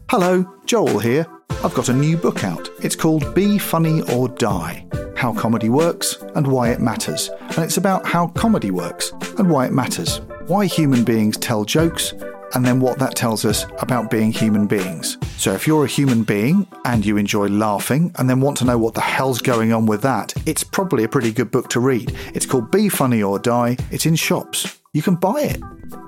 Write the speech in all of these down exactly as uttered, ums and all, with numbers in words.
Hello, Joel here. I've got a new book out. It's called Be Funny or Die, How Comedy Works and Why It Matters. And it's about how comedy works and why it matters. Why human beings tell jokes, and then what that tells us about being human beings. So if you're a human being and you enjoy laughing and then want to know what the hell's going on with that, it's probably a pretty good book to read. It's called Be Funny or Die. It's in shops. You can buy it.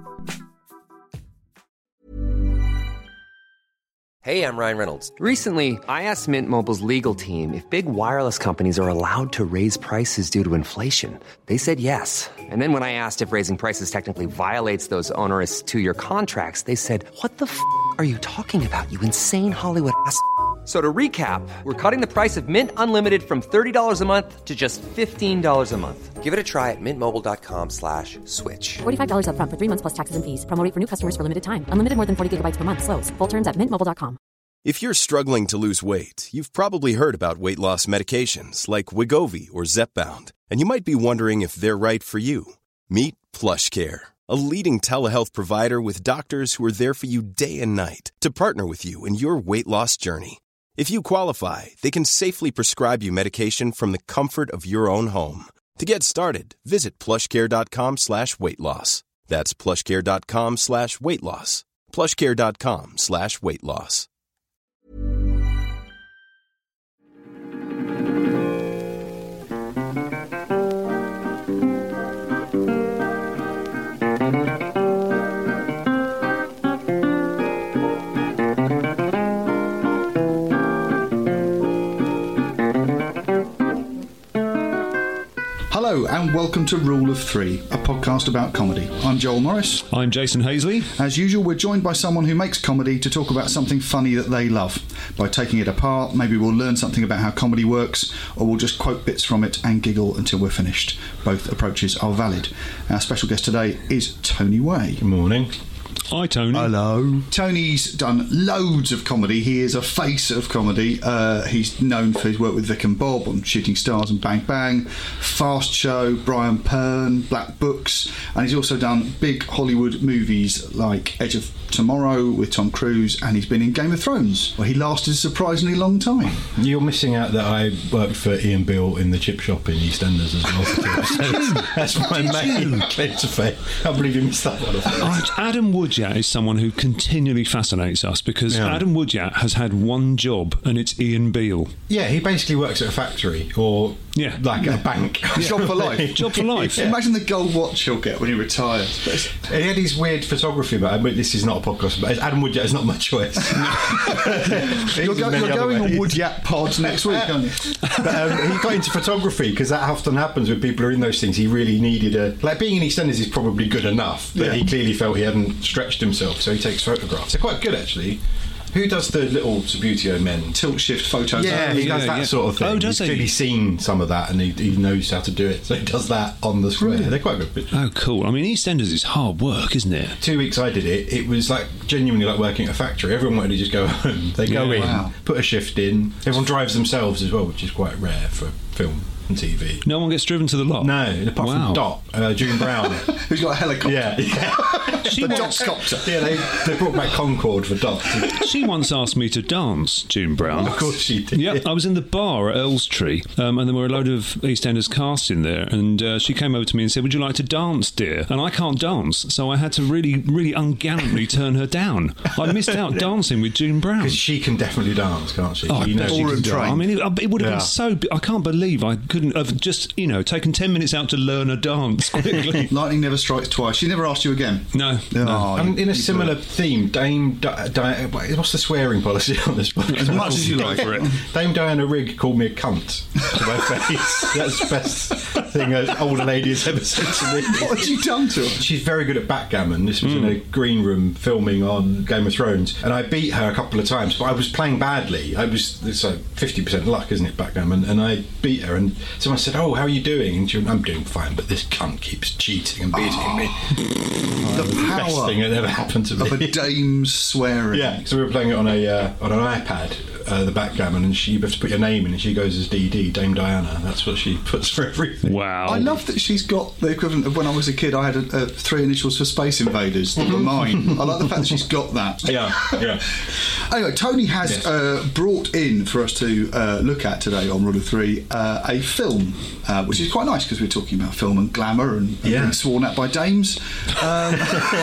Hey, I'm Ryan Reynolds. Recently, I asked Mint Mobile's legal team if big wireless companies are allowed to raise prices due to inflation. They said yes. And then when I asked if raising prices technically violates those onerous two-year contracts, they said, what the f*** are you talking about, you insane Hollywood ass f- So to recap, we're cutting the price of Mint Unlimited from thirty dollars a month to just fifteen dollars a month. Give it a try at mintmobile.com slash switch. forty-five dollars up front for three months plus taxes and fees. Promo rate for new customers for limited time. Unlimited more than forty gigabytes per month. Slows full terms at mint mobile dot com. If you're struggling to lose weight, you've probably heard about weight loss medications like Wegovy or Zepbound, and you might be wondering if they're right for you. Meet PlushCare, a leading telehealth provider with doctors who are there for you day and night to partner with you in your weight loss journey. If you qualify, they can safely prescribe you medication from the comfort of your own home. To get started, visit plushcare.com slash weight loss. That's plushcare.com slash weight loss. plushcare.com slash weight loss. Hello and welcome to Rule of Three, a podcast about comedy. I'm Joel Morris. I'm Jason Hazley. As usual, we're joined by someone who makes comedy to talk about something funny that they love. By taking it apart, maybe we'll learn something about how comedy works, or we'll just quote bits from it and giggle until we're finished. Both approaches are valid. Our special guest today is Tony Way. Good morning. Hi, Tony. Hello. Tony's done loads of comedy. He is a face of comedy. Uh, he's known for his work with Vic and Bob on Shooting Stars and Bang Bang, Fast Show, Brian Pern, Black Books, and he's also done big Hollywood movies like Edge of Tomorrow with Tom Cruise, and he's been in Game of Thrones, where he lasted a surprisingly long time. You're missing out that I worked for Ian Beale in the chip shop in EastEnders as well. So that's my main claim to fame. I can't believe you missed that one. Uh, Adam Woodyard is someone who continually fascinates us because yeah. Adam Woodyard has had one job, and it's Ian Beale. Yeah, he basically works at a factory or yeah. like yeah. a bank. Job for life. Job for life. Yeah. Imagine the gold watch he'll get when he retires. He had his weird photography, but I mean, this is not a podcast, but Adam Woodyard is not my choice. you're go, you're going on Woodyard pods next week, aren't you? But, um, he got into photography because that often happens when people are in those things. He really needed a... Like, being in EastEnders is probably good enough, but yeah. he clearly felt he hadn't stretched himself, so he takes photographs. They're quite good, actually. Who does the little Subbuteo men? Tilt shift photos. Yeah, he does yeah, that yeah. sort of thing. Oh, does He's he? clearly seen some of that, and he, he knows how to do it, so he does that on the square. Really? They're quite good pictures. Oh, cool. I mean, EastEnders is hard work, isn't it? Two weeks I did it, it was like genuinely like working at a factory. Everyone wanted to just go home. They go yeah, in, wow. put a shift in. Everyone drives themselves as well, which is quite rare for film and T V. No one gets driven to the lot? No, apart wow. from Dot, uh, June Brown. Who's got a helicopter. Yeah. yeah. She the once, Dot-copter. Yeah, they, they brought back Concorde for Dot. She once asked me to dance, June Brown. Of course she did. Yeah, I was in the bar at Elstree, um, and there were a load of EastEnders cast in there, and uh, she came over to me and said, would you like to dance, dear? And I can't dance, so I had to really, really ungallantly turn her down. I missed out dancing with June Brown. Because she can definitely dance, can't she? Oh, you know she can I mean, it, it would have yeah. been so... I can't believe I couldn't have just, you know, taken ten minutes out to learn a dance quickly. Lightning never strikes twice. She never asked you again? No. no. no. I mean, in a similar theme, Dame... Di- Di- what's the swearing policy on this podcast? As much as you like. For it. Dame Diana Rigg called me a cunt to my face. That's the best thing an older lady has ever said to me. What have you done to her? She's very good at backgammon. This was mm. in a green room filming on Game of Thrones, and I beat her a couple of times, but I was playing badly. I was... It's like fifty percent luck, isn't it, backgammon? And I beat her, and someone said, oh, how are you doing? And she went, I'm doing fine, but this cunt keeps cheating and beating oh. me. The oh, power the best thing that ever happened to me. Of a dame's swearing. Yeah, so we were playing it on a uh, on an iPad uh, the backgammon, and she, you have to put your name in, and she goes as D D, Dame Diana. That's what she puts for everything. Wow. I love that she's got the equivalent of when I was a kid. I had a, a three initials for Space Invaders that were mine. I like the fact that she's got that. Yeah, yeah. Anyway, Tony has Yes. uh, brought in for us to uh, look at today on Rule of Three uh, a film, uh, which is quite nice because we're talking about film and glamour and, and Yeah. being sworn at by dames. Um,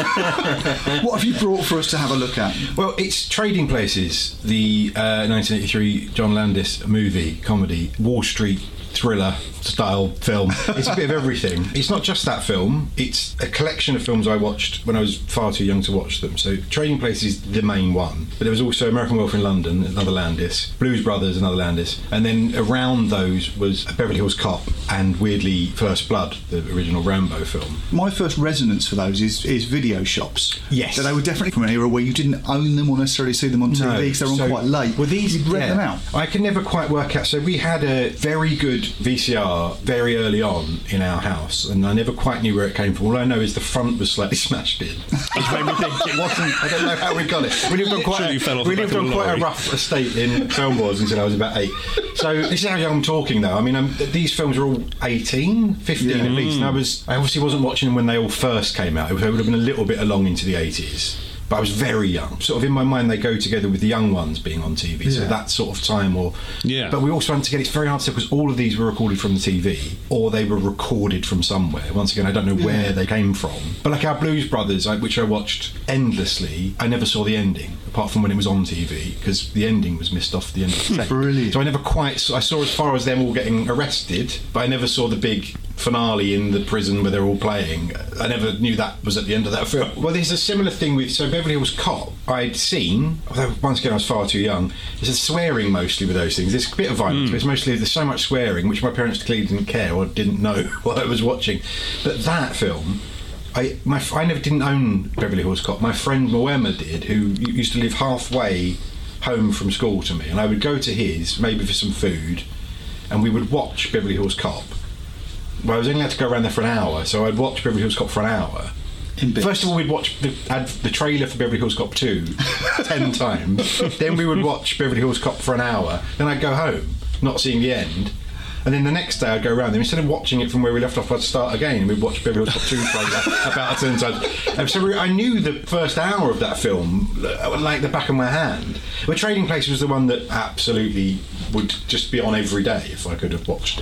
what have you brought for us to have a look at? Well, it's Trading Places, the uh, nineteen eighty-three John Landis movie, comedy, Wall Street thriller style film. It's a bit of everything. It's not just that film, it's a collection of films I watched when I was far too young to watch them. So Trading Places is the main one, but there was also American Werewolf in London, another Landis, Blues Brothers, another Landis, and then around those was Beverly Hills Cop and weirdly First Blood, the original Rambo film. My first resonance for those is, is video shops. Yes. So they were definitely from an era where you didn't own them or necessarily see them on T V because they were on so- quite late. Well, these You'd rent yeah, them out. I could never quite work out. So we had a very good V C R very early on in our house, and I never quite knew where it came from. All I know is the front was slightly smashed in, which made me think it wasn't. I don't know how we got it. We lived on quite. Literally A, fell off we the lived back of on a quite a lorry. rough estate in Film Wars until I was about eight. So this is how young I'm talking, though. I mean, I'm, these films were all eighteen, fifteen Yeah. at least, and I was. I obviously wasn't watching them when they all first came out. It would have been a little bit along into the eighties. But I was very young. Sort of in my mind, they go together with the young ones being on T V. So Yeah. that sort of time, or Yeah. But we also had to get it's very hard to say because all of these were recorded from the T V, or they were recorded from somewhere. Once again, I don't know where they came from. But like our Blues Brothers, I, which I watched endlessly, I never saw the ending apart from when it was on T V because the ending was missed off the end of the tape. Brilliant. So I never quite. Saw, I saw as far as them all getting arrested, but I never saw the big finale in the prison where they're all playing. I never knew that was at the end of that film. Well, there's a similar thing with so Beverly Hills Cop. I'd seen, although once again I was far too young. There's a swearing mostly with those things. There's a bit of violence, but it's mostly there's so much swearing, which my parents clearly didn't care or didn't know what I was watching. But that film. I my I never didn't own Beverly Hills Cop. My friend Moema did, who used to live halfway home from school to me, and I would go to his maybe for some food, and we would watch Beverly Hills Cop. Well, I was only allowed to go around there for an hour, so I'd watch Beverly Hills Cop for an hour. In bits. First of all, we'd watch the, add the trailer for Beverly Hills Cop two ten times. Then we would watch Beverly Hills Cop for an hour. Then I'd go home, not seeing the end. And then the next day I'd go around there. Instead of watching it from where we left off, I'd start again and we'd watch Beverly Hills Cop two trailer about a ten times. And so we, I knew the first hour of that film like the back of my hand. But Trading Places was the one that absolutely would just be on every day if I could have watched it.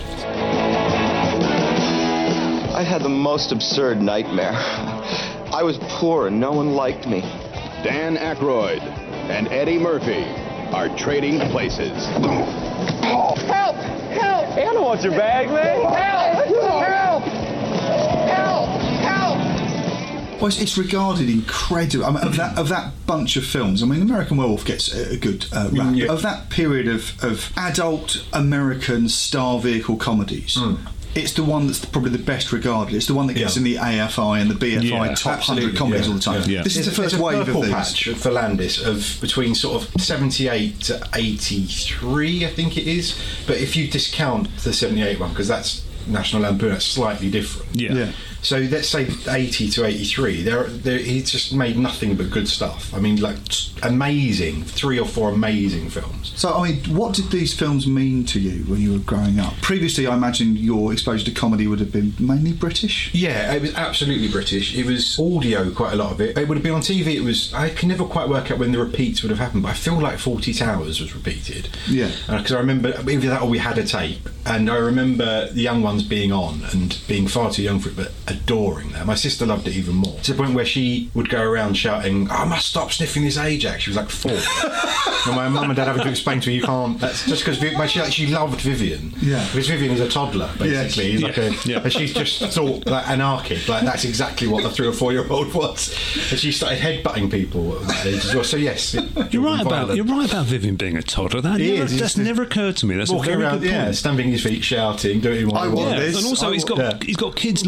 I had the most absurd nightmare. I was poor and no one liked me. Dan Aykroyd and Eddie Murphy are Trading Places. Help! Help! Anna wants your bag, man. Help! Help! Help! Help! Well, it's, it's regarded incredible. I mean, of that of that bunch of films, I mean, American Werewolf gets a, a good uh, rap. Yeah. Of that period of, of adult American star vehicle comedies, Mm. it's the one that's probably the best regarded. It's the one that gets Yeah. in the A F I and the B F I Yeah, top Absolutely, one hundred comedies yeah, all the time. yeah. This is There's- the first there's a wave of purple these. patch for Landis of between sort of seventy-eight to eighty-three, I think it is. But if you discount the seventy-eight one, because that's National Lampoon, that's slightly different. Yeah. Yeah. So let's say eighty to eighty-three. There, there, he just made nothing but good stuff. I mean, like amazing, three or four amazing films. So, I mean, what did these films mean to you when you were growing up? Previously, I imagine your exposure to comedy would have been mainly British. Yeah, it was absolutely British. It was audio, quite a lot of it. It would have been on T V. It was. I can never quite work out when the repeats would have happened, but I feel like Fawlty Towers was repeated. Yeah. Because I remember either that or we had a tape, and I remember the young ones being on and being far too young for it, but adoring that. My sister loved it even more, to the point where she would go around shouting, "I must stop sniffing this Ajax." She was like four, and my mum and dad having to explain to her, "You can't." That's just because she actually loved Vivian. Yeah. Because Vivian is a toddler, basically. He's like Yeah. a, Yeah. and she's just thought like anarchic, like that's exactly what the three or four year old was. And she started headbutting people at that age as well. So yes, it, You're it right was about violent. you're right about Vivian being a toddler. That He never, is, he's that's just- never occurred to me. That's Walking a very around, good point. yeah, stamping his feet, shouting, doing what I he want wants. Yeah, this. and also I he's want- got Yeah. he's got kids' logic. When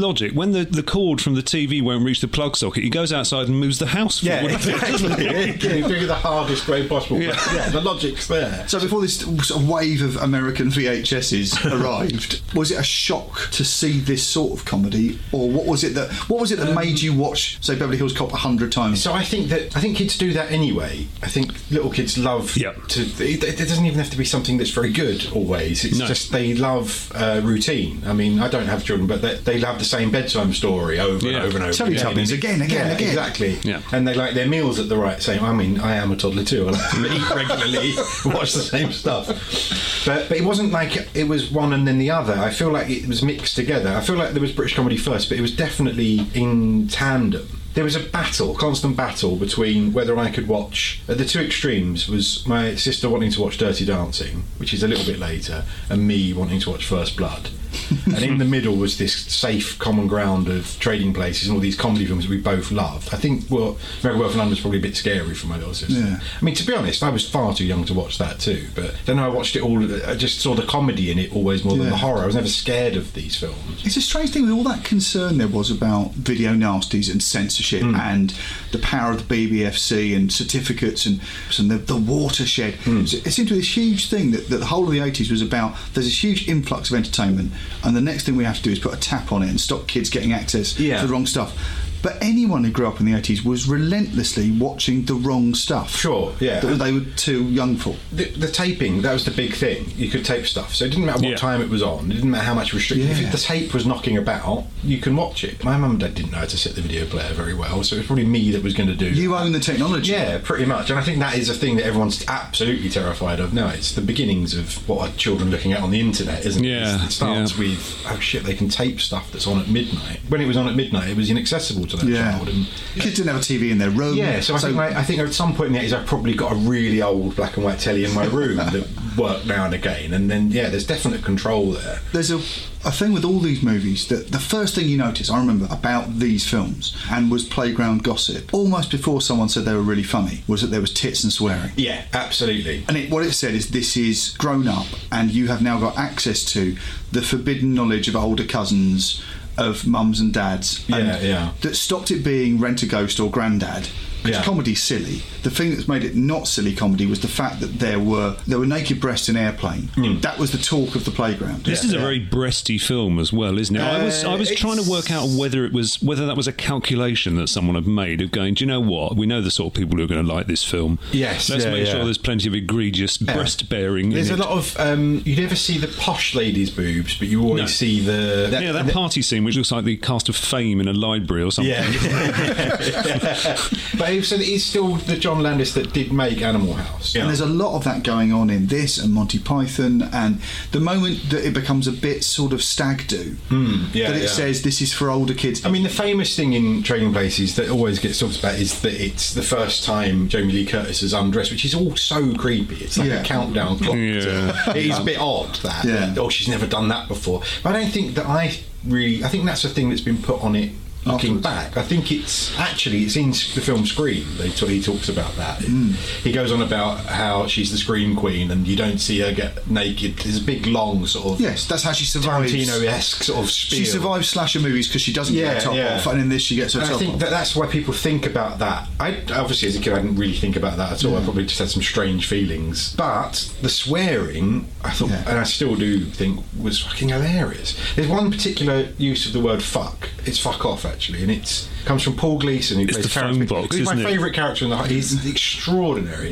when the, the cord from the T V won't reach the plug socket, he goes outside and moves the house Yeah, forward. exactly. yeah, doing it the hardest way possible. Yeah. But yeah, the logic's there. So before this sort of wave of American V H S's arrived, was it a shock to see this sort of comedy, or what was it that what was it that um, made you watch, say, Beverly Hills Cop a hundred times? So I think that I think kids do that anyway. I think little kids love yep. to. It, it doesn't even have to be something that's very good always. It's no. just they love uh, routine. I mean, I don't have children, but they, they love the same bedtime story over yeah. and over and over. Teletubbies again, again, yeah, again. Exactly. Yeah. And they like their meals at the right same. I mean, I am a toddler too. I like to eat regularly, watch the same stuff. But but it wasn't like it was one and then the other. I feel like it was mixed together. I feel like there was British comedy first, but it was definitely in tandem. There was a battle, constant battle between whether I could watch. At the two extremes was my sister wanting to watch Dirty Dancing, which is a little bit later, and me wanting to watch First Blood. And in the middle was this safe common ground of Trading Places and all these comedy films we both loved. I think, well, American Werewolf in London was probably a bit scary for my little sister. Yeah. I mean, to be honest, I was far too young to watch that too. But then I watched it all. I just saw the comedy in it always more than Yeah. the horror. I was never scared of these films. It's a strange thing with all that concern there was about video nasties and censorship Mm. and the power of the B B F C and certificates and, and the, the watershed. Mm. It seemed to be this huge thing that, that the whole of the eighties was about. There's this huge influx of entertainment, and the next thing we have to do is put a tap on it and stop kids getting access Yeah. to the wrong stuff. But anyone who grew up in the eighties was relentlessly watching the wrong stuff. Sure, yeah. That they were too young for. The, the taping, that was the big thing. You could tape stuff. So it didn't matter what Yeah. time it was on. It didn't matter how much restriction. Yeah. If the tape was knocking about, you can watch it. My mum and dad didn't know how to set the video player very well, so it was probably me that was going to do You that. own the technology. Yeah, pretty much. And I think that is a thing that everyone's absolutely terrified of now. It's the beginnings of what are children looking at on the internet, isn't it? Yeah, It starts yeah. with, oh shit, they can tape stuff that's on at midnight. When it was on at midnight, it was inaccessible to that Yeah. child. And Kids didn't have a T V in their room. yeah, so I think like, I think at some point in the eighties I probably got a really old black and white telly in my room that worked now and again, and then yeah, there's definite control there. There's a, a thing with all these movies that the first thing you notice, I remember, about these films, and was playground gossip, almost before someone said they were really funny, was that there was tits and swearing. Yeah, absolutely. And it, what it said is this is grown up, and you have now got access to the forbidden knowledge of older cousins, of mums and dads. And Yeah, yeah. that stopped it being Rent-A-Ghost or Grandad. Because Yeah. comedy's silly. The thing that's made it not silly comedy was the fact that there were there were naked breasts in Airplane. Mm. That was the talk of the playground. This is a very breasty film as well, isn't it? I was I was Uh, trying to work out whether it was whether that was a calculation that someone had made of going, do you know what? We know the sort of people who are going to like this film. Yes, Let's yeah, make yeah. sure there's plenty of egregious breast bearing. There's in a it. lot of um, you never see the posh ladies' boobs, but you always No. see the yeah, that party scene which looks like the cast of Fame in a library or something. Yeah, yeah. But so it is still the John Landis that did make Animal House. And there's a lot of that going on in this and Monty Python, and the moment that it becomes a bit sort of stag do, Mm, yeah, that it yeah. says this is for older kids. I mean, the famous thing in Trading Places that always gets talked about is that it's the first time Jamie Lee Curtis is undressed, which is all so creepy. It's like Yeah. a countdown clock. Yeah. It is a bit odd that. Yeah. Oh, she's never done that before. But I don't think that I really. I think that's the thing that's been put on it. Looking Afterwards. back, I think it's actually it's in the film Scream. They t- he talks about that. Mm. He goes on about how she's the Scream Queen, and you don't see her get naked. There's a big long sort of Yes, that's how she survives. Tarantino-esque sort of spiel. She survives slasher movies because she doesn't get Yeah, her top yeah. off, and in this she gets her And I top think off. that that's why people think about that. I obviously, as a kid, I didn't really think about that at all. I probably just had some strange feelings. But the swearing, I thought, Yeah. and I still do think, was fucking hilarious. There's one particular use of the word "fuck." It's "fuck off" actually, and it's comes from Paul Gleason, who It's plays the Terrence phone Pickett. box, He's my isn't it? favourite character in the. He's extraordinary.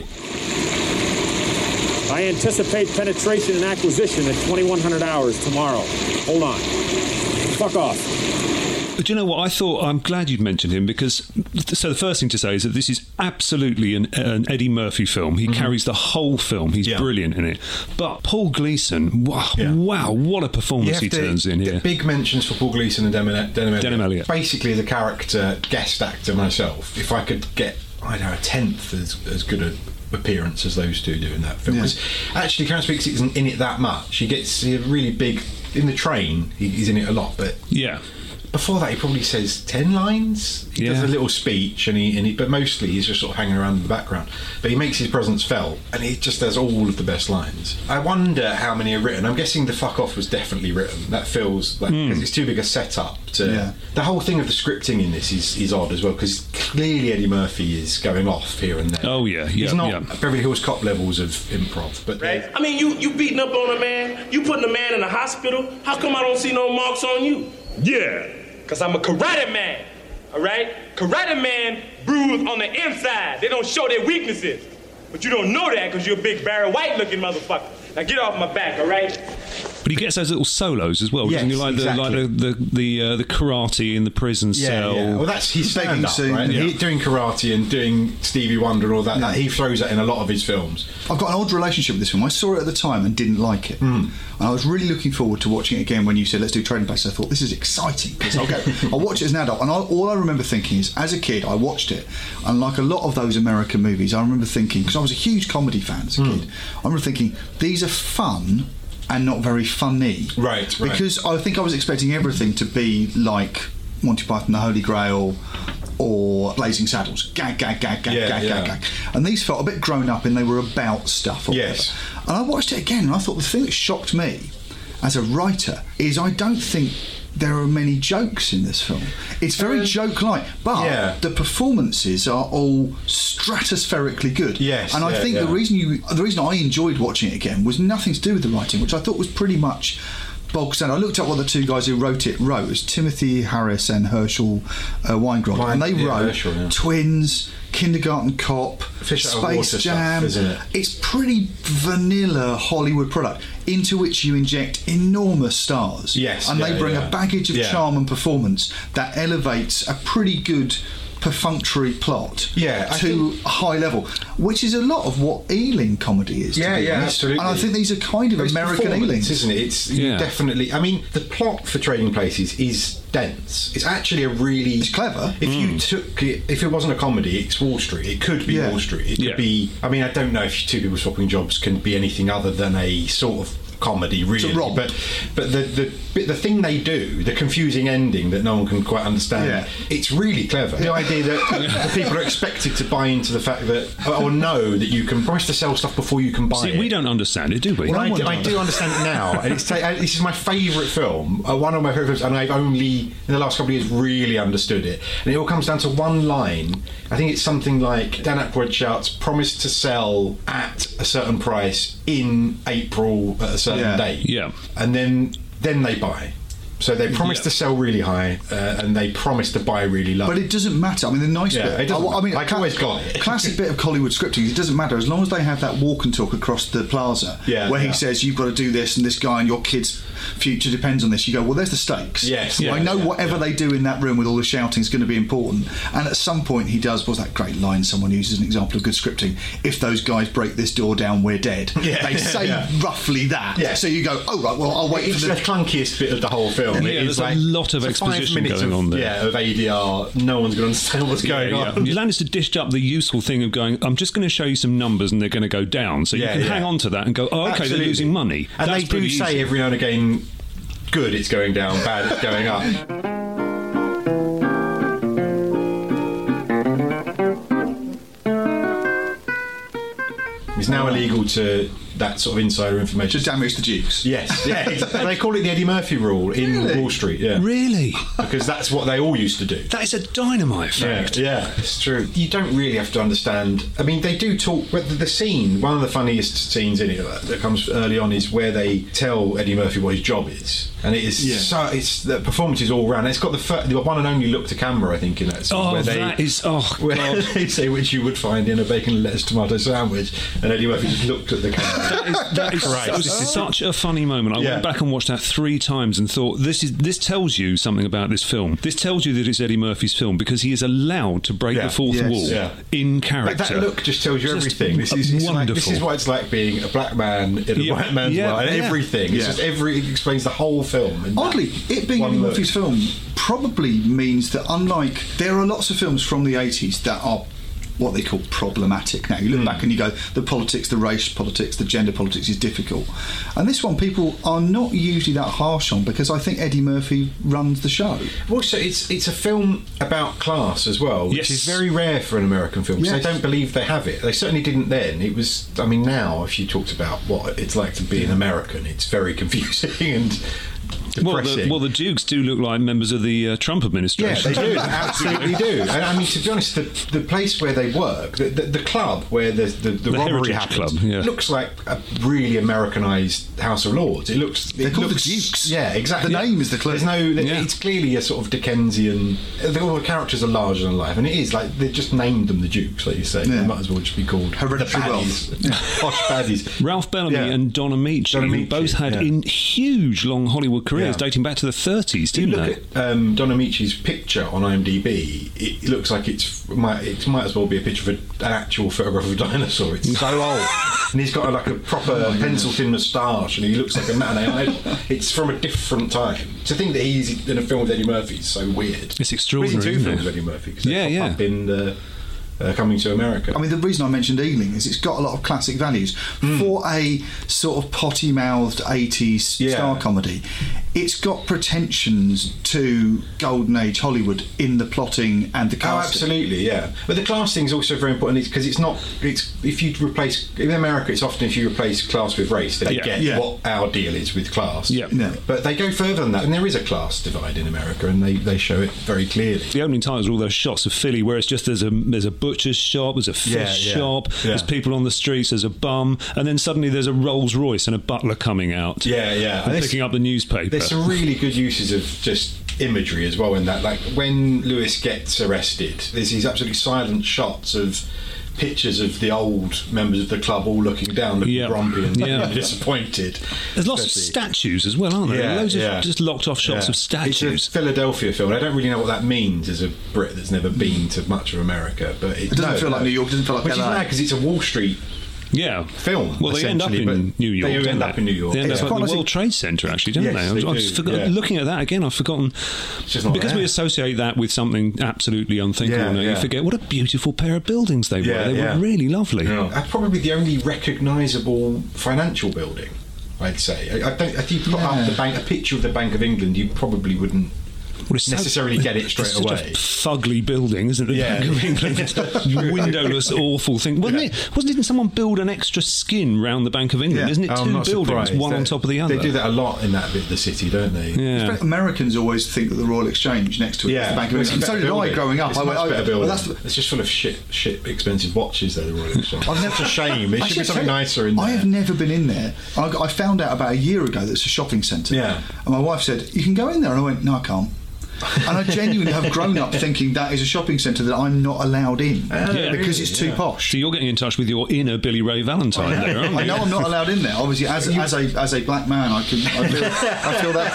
I anticipate penetration and acquisition at twenty-one hundred hours tomorrow. Hold on. Fuck off. But do you know what? I thought, I'm glad you'd mentioned him because, so the first thing to say is that this is absolutely an, an Eddie Murphy film. He Mm-hmm. carries the whole film. He's Yeah. brilliant in it. But Paul Gleason, wow, Yeah. wow what a You performance have he to turns in get here. Big mentions for Paul Gleason and Denham Elliott. Denham Elliott. Basically, as a character guest actor myself, if I could get, I don't know, a tenth as, as good a appearance as those two do in that film. Yeah. Because actually, Karen Speaks isn't in it that much. He gets a really big in the train. He, he's in it a lot, but Yeah. before that, he probably says ten lines. He Yeah. does a little speech, and he, and he, but mostly he's just sort of hanging around in the background. But he makes his presence felt, and he just has all of the best lines. I wonder how many are written. I'm guessing the fuck off was definitely written. That feels like Mm. because it's too big a setup. To, Yeah. The whole thing of the scripting in this is, is odd as well, because clearly Eddie Murphy is going off here and there. Oh, yeah, yeah, He's not yeah. Beverly Hills Cop levels of improv, but Right? I mean, you, you beating up on a man, you putting a man in a hospital. How come I don't see no marks on you? Yeah, because I'm a karate man, all right? Karate man bruise on the inside. They don't show their weaknesses. But you don't know that because you're a big Barry White-looking motherfucker. Now get off my back, all right? But he gets those little solos as well, doesn't he? Yes, Like exactly. the like the the the, uh, the karate in the prison Yeah, cell. yeah. Well, that's his Begging stand-up, scene. right? Yeah. He, doing karate and doing Stevie Wonder and all that, Yeah. that. He throws that in a lot of his films. I've got an odd relationship with this film. I saw it at the time and didn't like it. Mm. And I was really looking forward to watching it again when you said, let's do Trading Places. I thought, this is exciting. Because I'll, go, I'll watch it as an adult. And I, all I remember thinking is, as a kid, I watched it. And like a lot of those American movies, I remember thinking, because I was a huge comedy fan as a Mm. kid, I remember thinking, these are fun and not very funny. Right, right. Because I think I was expecting everything to be like Monty Python, The Holy Grail, or Blazing Saddles. Gag, gag, gag, gag, Yeah, gag, yeah. gag, gag. And these felt a bit grown up and they were about stuff. Or Yes. whatever. And I watched it again and I thought the thing that shocked me as a writer is I don't think there are many jokes in this film. It's very joke-like, but Yeah. the performances are all stratospherically good. Yes, and I yeah, think yeah. the reason you, the reason I enjoyed watching it again was nothing to do with the writing, which I thought was pretty much bog standard. I looked up what the two guys who wrote it wrote. It was Timothy Harris and Herschel uh, Weingrod, Wein- and they yeah, wrote Herschel, yeah. Twins, Kindergarten Cop, Fish Out of Space Water Jam. stuff, isn't it? It's pretty vanilla Hollywood product into which you inject enormous stars. Yes, and yeah, they bring yeah. a baggage of Yeah. charm and performance that elevates a pretty good perfunctory plot Yeah, I to think- a high level, which is a lot of what Ealing comedy is. to Yeah, be yeah, honest. absolutely. And I think these are kind of It's American performance, Ealing, isn't it? It's Yeah. definitely. I mean, the plot for Trading Places is dense. It's actually a really. It's clever. If you took it, if it wasn't a comedy, it's Wall Street. It could be Yeah. Wall Street. It could Yeah. be. I mean, I don't know if two people swapping jobs can be anything other than a sort of comedy, really. romp. But but the the bit- the thing they do, the confusing ending that no one can quite understand. Yeah. It's really clever. The idea that the people are expected to buy into the fact that or know that you can promise to sell stuff before you can buy See, it. we don't understand it, do we? Well, I, one do, I does. do understand it now, and it's ta- uh, this is my favourite film, uh, one of my favourite films, and I've only in the last couple of years really understood it. And it all comes down to one line. I think it's something like Dan Aykroyd shouts, "Promise to sell at a certain price in April at a certain Yeah. date," Yeah. and then then they buy. So they promise Yeah. to sell really high, uh, and they promise to buy really low. But it doesn't matter. I mean, the nice Yeah, bit. it doesn't I, I mean, matter. I've cla- always got it. classic bit of Hollywood scripting. It doesn't matter as long as they have that walk and talk across the plaza, Yeah, where yeah. he says, "You've got to do this, and this guy and your kid's future depends on this." You go, "Well, there's the stakes." Yes, I yeah, know yeah, whatever yeah. they do in that room with all the shouting is going to be important. And at some point, he does. What's that great line someone uses as an example of good scripting? If those guys break this door down, we're dead. Yeah, they yeah, say yeah. roughly that. Yeah. So you go, "Oh right, well, I'll wait It's for the the." clunkiest bit of the whole film. Yeah, It is there's a like- lot of it's five exposition minutes going of, on there. Yeah, of A D R. No one's going to understand what's going Yeah, on. yeah. Lannister dished up the useful thing of going, I'm just going to show you some numbers and they're going to go down. So you Yeah, can yeah. hang on to that and go, oh, okay, Absolutely. they're losing money. And That's they do pretty say easy. every now and again, good, it's going down, bad, it's going up. It's now illegal to that sort of insider information. To damage the Dukes. Yes, yeah. exactly. They call it the Eddie Murphy rule in Really? Wall Street. Yeah, Really? because that's what they all used to do. That is a dynamite Yeah, fact. yeah, it's true. You don't really have to understand. I mean, they do talk. But the, the scene, one of the funniest scenes in it uh, that comes early on, is where they tell Eddie Murphy what his job is, and it is Yeah. so. It's the performance is all round. It's got the, fir- the one and only look to camera, I think, in that scene. Oh, where they, that is, oh, where God. they say which you would find in a bacon, lettuce, tomato sandwich, and Eddie Murphy just looked at the camera. That is, that is Christ. such a funny moment. I Yeah. went back and watched that three times and thought, this is this tells you something about this film. This tells you that it's Eddie Murphy's film because he is allowed to break Yeah. the fourth Yes. wall Yeah. in But character. that look just tells you Just everything. This is, it's like, wonderful. this is what it's like being a black man in a Yeah. white man's Yeah, world, and yeah. everything. It's Yeah. just every. It explains the whole film. in that Oddly, it being one Eddie look. Murphy's film probably means that, unlike there are lots of films from the eighties that are what they call problematic now. You look mm. back and you go, the politics, the race politics, the gender politics is difficult. And this one, people are not usually that harsh on, because I think Eddie Murphy runs the show. Also, it's it's a film about class as well, which yes. is very rare for an American film, because yes. they don't believe they have it. They certainly didn't then. It was, I mean, now, if you talked about what it's like to be an American, it's very confusing and Well the, well, the Dukes do look like members of the uh, Trump administration. Yeah, they do. Absolutely do. And I mean, to be honest, the, the place where they work, the, the, the club where the, the, the, the robbery happens, club, yeah. looks like a really Americanised House of Lords. It looks... They're it called looks, the Dukes. Yeah, exactly. The name is the clue. There's no... Yeah. It's clearly a sort of Dickensian... All the characters are larger than life, and it is like they just named them the Dukes, like you say. Yeah. They might as well just be called Hereditary the baddies. Posh baddies. Ralph Bellamy yeah. and Don Amici, Don Amici, who both had yeah. in huge, long Hollywood careers Yeah. dating back to the thirties, didn't you they? look at um, Don Amici's picture on IMDb, it looks like it's might, it might as well be a picture of a, an actual photograph of a dinosaur. It's so old, and he's got a, like a proper oh pencil thin moustache, and he looks like a matinee idol. It's from a different time. To think that he's in a film with Eddie Murphy is so weird. It's extraordinary. He's in two isn't films it? with Eddie Murphy. Cause yeah, yeah. Up in the, Uh, Coming to America. I mean, the reason I mentioned Ealing is it's got a lot of classic values mm. for a sort of potty-mouthed eighties yeah. star comedy. It's got pretensions to Golden Age Hollywood in the plotting and the casting. Oh, absolutely, yeah. But the casting is also very important because it's not. It's if you replace in America, it's often if you replace class with race, they yeah. get yeah. what our deal is with class. Yeah. yeah. But they go further than that, and there is a class divide in America, and they, they show it very clearly. The opening titles are all those shots of Philly where it's just there's a there's a butcher's shop, there's a fish Yeah, yeah, shop, yeah. there's people on the streets, there's a bum, and then suddenly there's a Rolls Royce and a butler coming out. Yeah, yeah. And And picking up the newspaper. There's some really good uses of just imagery as well in that. Like when Lewis gets arrested, there's these absolutely silent shots of pictures of the old members of the club all looking down, looking Yep. grumpy and Yeah. disappointed. There's lots Especially- of statues as well, aren't there? Yeah, Loads of yeah. just locked off shots Yeah. of statues. It's a Philadelphia film. I don't really know what that means as a Brit that's never been to much of America, but it, It doesn't no, feel no. like New York, it doesn't feel like Which L A. is mad because it's a Wall Street Yeah. film. Well, they end up essentially, in but New York. They don't end up in New York. They end yeah. up at the honestly- World Trade Center, actually, don't Yes, they? they I've do, just forgotten, yeah. looking at that again, I've forgotten. It's just not Because there. we associate that with something absolutely unthinkable. Yeah, now. You yeah. forget what a beautiful pair of buildings they Yeah, were. They yeah. were really lovely. Yeah. That's probably the only recognisable financial building, I'd say. I, I don't. If you put Yeah. up the bank, a picture of the Bank of England, you probably wouldn't Well, it's so- necessarily get it straight it's such away. a fugly building, isn't it? The Yeah. Bank of England, windowless, awful thing. Wasn't Yeah. it? Wasn't it? Someone build an extra skin round the Bank of England? Yeah. Isn't it? I'm Two not buildings, surprised. one They- on top of the other. They do that a lot in that bit of the city, don't they? Yeah. Americans always think that the Royal Exchange next to it is Yeah, the Bank of it's a England. So better did I building. growing up. It's I a went, much oh, better building. well, that's the, It's just full of shit, shit, expensive watches. Though the Royal Exchange. I've never a shame. It I should be should something tell you, nicer in there. I have never been in there. I, I found out about a year ago that it's a shopping centre. Yeah. And my wife said, "You can go in there," and I went, "No, I can't." And I genuinely have grown up thinking that is a shopping centre that I'm not allowed in Ah, Yeah. because really? it's too Yeah. posh. So you're getting in touch with your inner Billy Ray Valentine there, aren't you? I know I'm not allowed in there. Obviously, as, as a as a black man, I can I feel, I feel that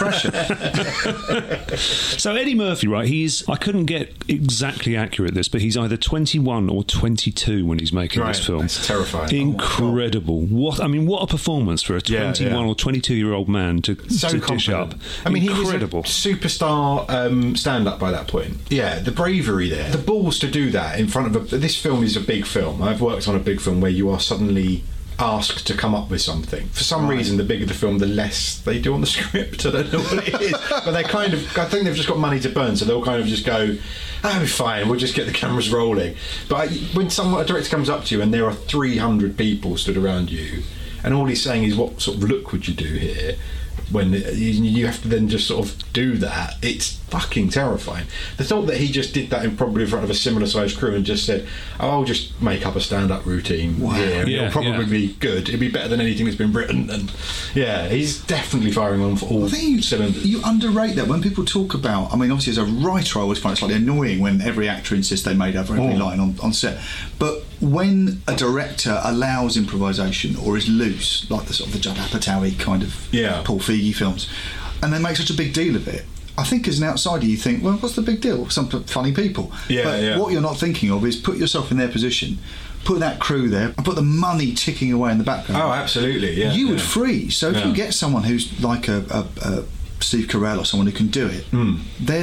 pressure. So Eddie Murphy, right? He's I couldn't get exactly accurate at this, but he's either twenty-one or twenty-two when he's making Right, this film. that's terrifying. Incredible! What I mean, what a performance for a Yeah, twenty-one yeah. or twenty-two-year-old man to, So to dish confident. up. I mean, Incredible. he was a superstar um, stand-up by that point. Yeah, the bravery there, the balls to do that in front of a. This film is a big film. I've worked on a big film where you are suddenly asked to come up with something. For some Right. reason, the bigger the film, the less they do on the script. I don't know what it is, but they kind of. I think they've just got money to burn, so they'll kind of just go, "Oh, fine, we'll just get the cameras rolling." But I, when someone a director comes up to you and there are three hundred people stood around you, and all he's saying is, "What sort of look would you do here?" When you you have to then just sort of do that, it's fucking terrifying. The thought that he just did that in probably in front of a similar sized crew and just said, "Oh, I'll just make up a stand-up routine Wow. here, and Yeah, it'll probably yeah. be good. It'd be better than anything that's been written." And yeah, he's definitely firing on for all I think you, cylinders. you underrate that when people talk about. I mean, obviously, as a writer, I always find it slightly annoying when every actor insists they made up every Oh. line on, on set. But when a director allows improvisation or is loose, like the sort of the Judd Apatow kind of Yeah. Paul Feig films, and they make such a big deal of it, I think as an outsider you think, well, what's the big deal? Some p- funny people. Yeah, but yeah. what you're not thinking of is put yourself in their position, put that crew there, and put the money ticking away in the background. Oh, absolutely, yeah. You yeah. would freeze. So if Yeah. you get someone who's like a, a, a Steve Carell or someone who can do it, Mm. they're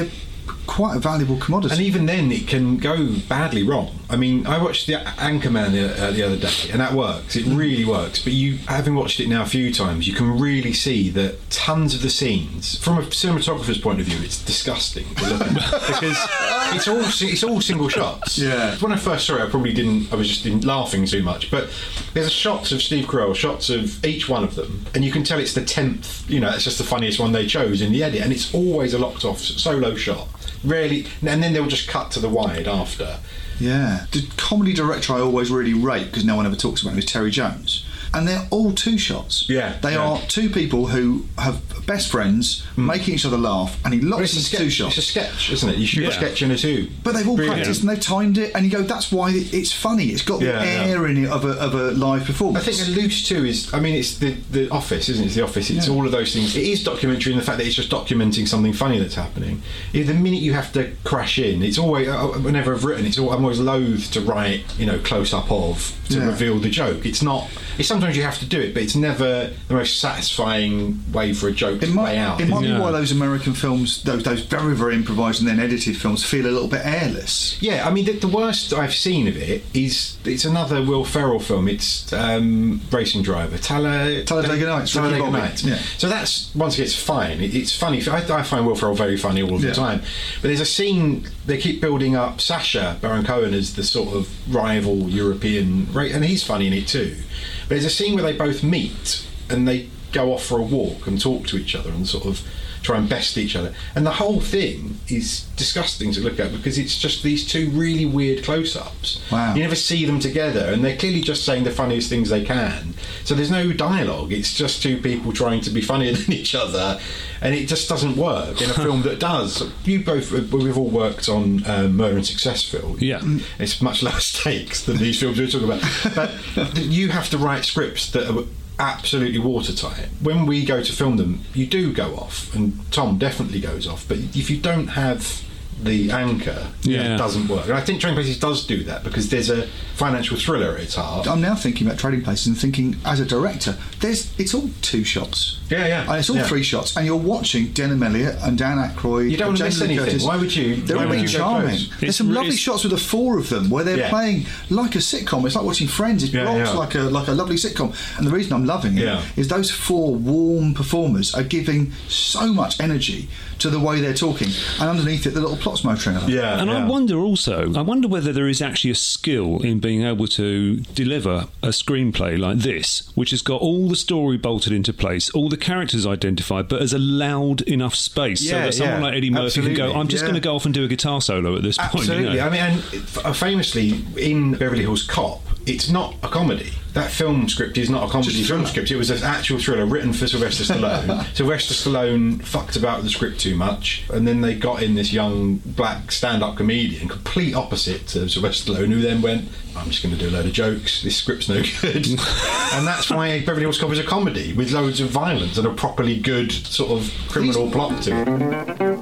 quite a valuable commodity. And even then, it can go badly wrong. I mean, I watched the Anchorman the, uh, the other day, and that works. It really works. But you, having watched it now a few times, you can really see that tons of the scenes, from a cinematographer's point of view, it's disgusting to look at because it's all it's all single shots. Yeah. When I first saw it, I probably didn't. I was just didn't laughing too much. But there's a shots of Steve Carell, shots of each one of them, and you can tell it's the tenth. You know, it's just the funniest one they chose in the edit, and it's always a locked off solo shot. Rarely, and then they'll just cut to the wide after. Yeah. The comedy director I always really rate, because no one ever talks about him, is Terry Jones. And they're all two shots. Yeah. They yeah. are two people who have best friends, mm. making each other laugh, and he locks into two shots. It's a sketch, isn't it? You shoot yeah. a sketch in a two. But they've all Brilliant. practiced and they've timed it, and you go, that's why it's funny. It's got the yeah, air yeah. in it of a, of a live performance. I think a loose two is, I mean, it's the, the Office, isn't it? It's the Office. It's yeah. all of those things. It is documentary in the fact that it's just documenting something funny that's happening. The minute you have to crash in, it's always, whenever I've written, it's all, I'm always loath to write, you know, close up of to yeah. reveal the joke. It's not, it's sometimes you have to do it, but it's never the most satisfying way for a joke it to might, play out. It might yeah. be why those American films, those those very, very improvised and then edited films, feel a little bit airless. Yeah, I mean, the, the worst I've seen of it is, it's another Will Ferrell film. It's um, Racing Driver. Tala, Talladega Nights. Talladega Nights. Yeah. So that's, once again, it's fine. It, it's funny. I, I find Will Ferrell very funny all the yeah. time. But there's a scene, they keep building up Sacha Baron Cohen as the sort of rival European, and he's funny in it too. But there's a scene where they both meet and they go off for a walk and talk to each other and sort of try and best each other, and the whole thing is disgusting to look at because it's just these two really weird close-ups. Wow. You never see them together, and they're clearly just saying the funniest things they can, so there's no dialogue. It's just two people trying to be funnier than each other, and it just doesn't work in a film that does. You both, we've all worked on um, Murder and Successful. Yeah. It's much lower stakes than these films we're talking about, but you have to write scripts that are absolutely watertight. When we go to film them, you do go off, and Tom definitely goes off, but if you don't have the anchor, yeah. it doesn't work. And I think Trading Places does do that because there's a financial thriller at its heart. I'm now thinking about Trading Places and thinking, as a director, there's it's all two shots. Yeah, yeah. And it's all yeah. three shots, and you're watching Denham Elliott and Dan Aykroyd. You don't want to miss anything. Curtis. Why would you? They're why really would you charming. There's There's some lovely shots with the four of them where they're yeah. playing like a sitcom. It's like watching Friends. It yeah, blocks yeah. like a like a lovely sitcom. And the reason I'm loving it yeah. is those four warm performers are giving so much energy to the way they're talking, and underneath it, the little plots motoring along. Yeah. And yeah. I wonder also, I wonder whether there is actually a skill in being able to deliver a screenplay like this, which has got all the story bolted into place, all the characters identified, but has allowed enough space yeah, so that someone yeah. like Eddie Murphy Absolutely. can go, I'm just yeah. going to go off and do a guitar solo at this Absolutely. point. You know? I mean, and famously, in Beverly Hills Cop, it's not a comedy. That film script is not a comedy film script. It was an actual thriller written for Sylvester Stallone. Sylvester Stallone fucked about with the script too much, and then they got in this young black stand-up comedian, complete opposite to Sylvester Stallone, who then went, I'm just going to do a load of jokes, this script's no good. And that's why Beverly Hills Cop is a comedy, with loads of violence and a properly good sort of criminal He's... plot to it.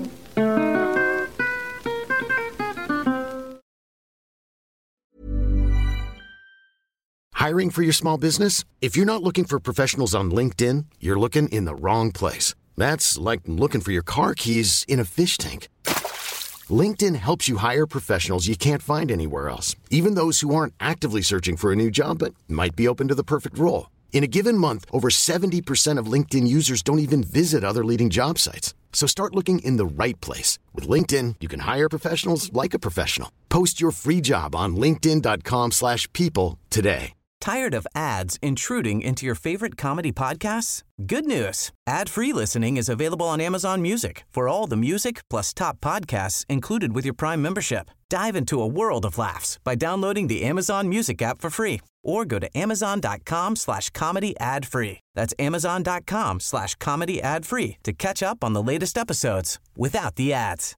Hiring for your small business? If you're not looking for professionals on LinkedIn, you're looking in the wrong place. That's like looking for your car keys in a fish tank. LinkedIn helps you hire professionals you can't find anywhere else, even those who aren't actively searching for a new job but might be open to the perfect role. In a given month, over seventy percent of LinkedIn users don't even visit other leading job sites. So start looking in the right place. With LinkedIn, you can hire professionals like a professional. Post your free job on linkedin.com slash people today. Tired of ads intruding into your favorite comedy podcasts? Good news. Ad-free listening is available on Amazon Music for all the music plus top podcasts included with your Prime membership. Dive into a world of laughs by downloading the Amazon Music app for free or go to amazon.com slash comedy ad free. That's amazon.com slash comedy ad free to catch up on the latest episodes without the ads.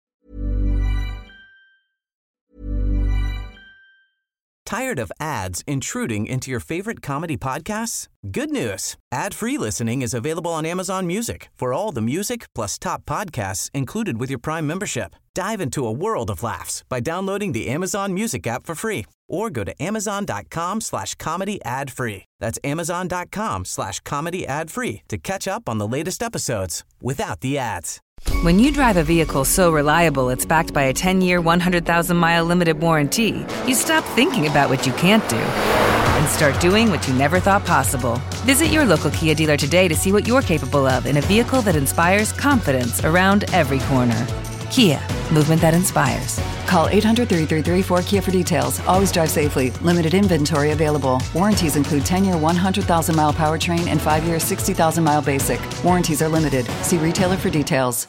Tired of ads intruding into your favorite comedy podcasts? Good news. Ad-free listening is available on Amazon Music for all the music plus top podcasts included with your Prime membership. Dive into a world of laughs by downloading the Amazon Music app for free or go to amazon.com slash comedy ad free. That's amazon.com slash comedy ad free to catch up on the latest episodes without the ads. When you drive a vehicle so reliable it's backed by a ten-year, one hundred thousand mile limited warranty, you stop thinking about what you can't do and start doing what you never thought possible. Visit your local Kia dealer today to see what you're capable of in a vehicle that inspires confidence around every corner. Kia, movement that inspires. Call eight hundred, three three three, four K I A for details. Always drive safely. Limited inventory available. Warranties include ten-year, one hundred thousand mile powertrain and five-year, sixty thousand mile basic. Warranties are limited. See retailer for details.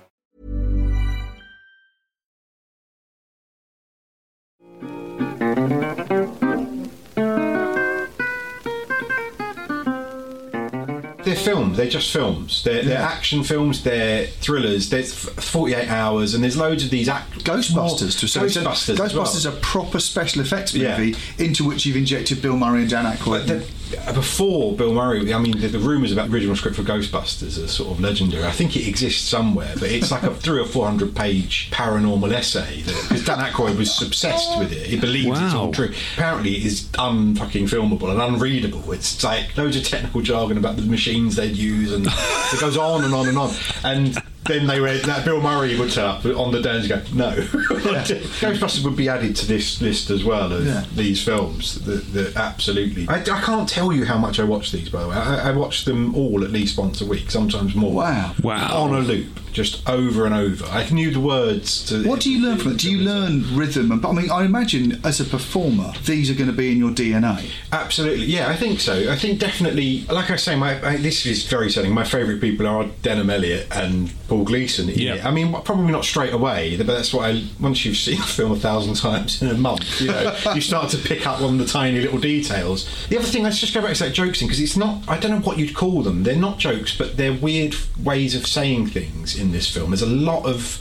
They're films. They're just films. They're, they're Yeah. action films. They're thrillers. There's forty-eight hours, and there's loads of these act- Ghostbusters to a certain extent. Ghostbusters. as well. Ghostbusters is a proper special effects Yeah. movie into which you've injected Bill Murray and Dan Aykroyd. But the, before Bill Murray, I mean, the, the rumours about the original script for Ghostbusters are sort of legendary. I think it exists somewhere, but it's like a three or four hundred page paranormal essay. Because Dan Aykroyd was obsessed with it. He believes it's all Wow. true. Apparently, it is unfucking filmable and unreadable. It's like loads of technical jargon about the machines they'd use, and it goes on and on and on. And then they read that Bill Murray would turn up on the day and go, no. Ghostbusters would be added to this list as well of Yeah. these films. That, that absolutely. I, I can't tell you how much I watch these, by the way. I, I watch them all at least once a week, sometimes more. Wow. Wow. On a loop, just over and over. I knew the words to. What do you learn from it? Do you learn rhythm? And I mean, I imagine as a performer, these are going to be in your D N A. Absolutely, yeah, I think so. I think definitely, like I say, my I, this is very telling. My favourite people are Denham Elliott and Paul Gleason. in Yeah. it. I mean, probably not straight away, but that's what I. Once you've seen a film a thousand times in a month, you know, you start to pick up on the tiny little details. The other thing, let's just go back to that joke thing, because it's not. I don't know what you'd call them. They're not jokes, but they're weird ways of saying things in this film. There's a lot of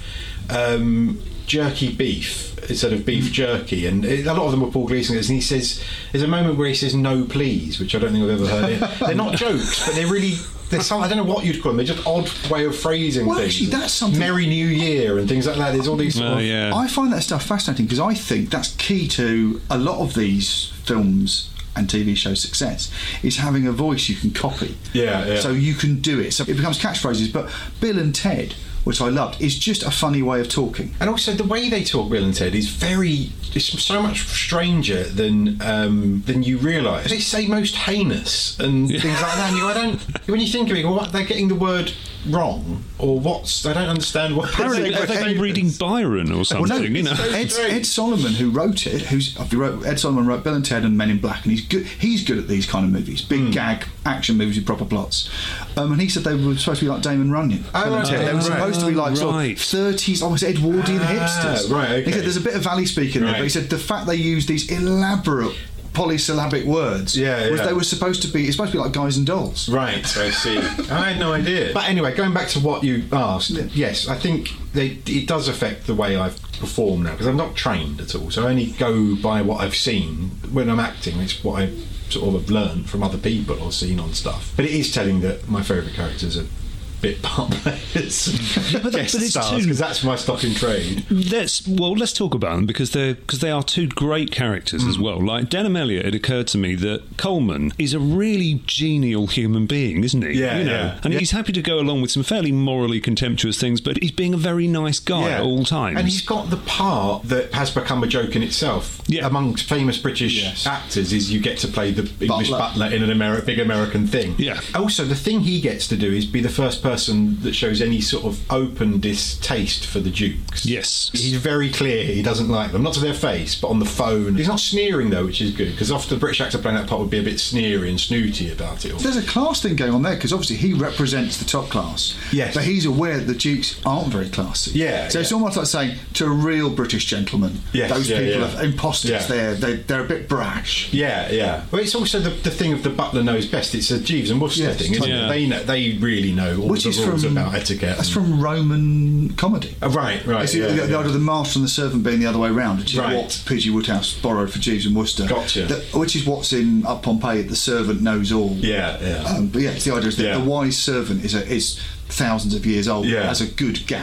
um, jerky beef instead of beef jerky, and it, a lot of them were Paul Gleason, and he says there's a moment where he says no please, which I don't think I've ever heard. They're not jokes, but they're really. There's some, I don't know what you'd call them. They're just odd way of phrasing Well, things. actually, that's something- Merry New Year and things like that. There's all these sort Oh, of. yeah. I find that stuff fascinating because I think that's key to a lot of these films and T V show success is having a voice you can copy. Yeah, yeah. So you can do it. So it becomes catchphrases. But Bill and Ted, which I loved, is just a funny way of talking. And also the way they talk, Bill and Ted, is very. It's so much stranger than um, than you realise. They say most heinous and things like that. And you, I don't. When you think of it, well, what, they're getting the word wrong, or what's? I don't understand what. Apparently, they're have they saying. been reading Byron or something? Well, no, you know, Ed, Ed Solomon, who wrote it, who's he wrote, Ed Solomon wrote Bill and Ted and Men in Black, and he's good. He's good at these kind of movies, big Mm. gag action movies with proper plots. Um, and he said they were supposed to be like Damon Runyon. Oh, Bill and Ted. They were right. supposed to be like sort Right. of thirties, almost Edwardian Ah, hipsters. right, okay. He said there's a bit of Valley speak in there, Right. but he said the fact they used these elaborate polysyllabic words Yeah, was yeah. they were supposed to be. It's supposed to be like Guys and Dolls. Right, I see. I had no idea. But anyway, going back to what you asked, Yeah. yes, I think they, it does affect the way I perform now, because I'm not trained at all, so I only go by what I've seen. When I'm acting, it's what I sort of have learned from other people or seen on stuff. But it is telling that my favourite characters are bit part players, but, guest but it's stars, too. because that's my stock in trade. Let's well, let's talk about them because they're because they are two great characters as well. Like Denham Elliott, it occurred to me that Coleman is a really genial human being, isn't he? Yeah, you know, yeah. and Yeah. he's happy to go along with some fairly morally contemptuous things, but he's being a very nice guy at all times. And he's got the part that has become a joke in itself. Yeah. Among famous British Yes. actors is you get to play the English Butler. butler, in an Ameri- big American thing. Yeah. Also, the thing he gets to do is be the first person that shows any sort of open distaste for the Dukes. Yes. He's very clear he doesn't like them. Not to their face, but on the phone. He's not sneering, though, which is good, because often the British actor playing that part would be a bit sneery and snooty about it all. There's a class thing going on there because obviously he represents the top class. Yes. But he's aware that the Dukes aren't very classy. Yeah, So it's yeah. almost like saying to a real British gentleman, Yes, those yeah, people yeah. are imposters. Yeah. They're they, they're a bit brash. Yeah, yeah. Well, it's also the, the thing of the butler knows best. It's a Jeeves and Wooster Yes, thing, isn't totally. it? They know, they really know all Which the is rules from about etiquette. That's from Roman comedy. Oh, right, right. It's yeah, the, the, yeah. the master and the servant being the other way round, which is Right. what P G Woodhouse borrowed for Jeeves and Wooster. Gotcha. The- which is what's in Up Pompeii. The servant knows all. Yeah, yeah. Um, but yeah, it's the idea is that Yeah. the wise servant is a, is thousands of years old Yeah. as a good gag.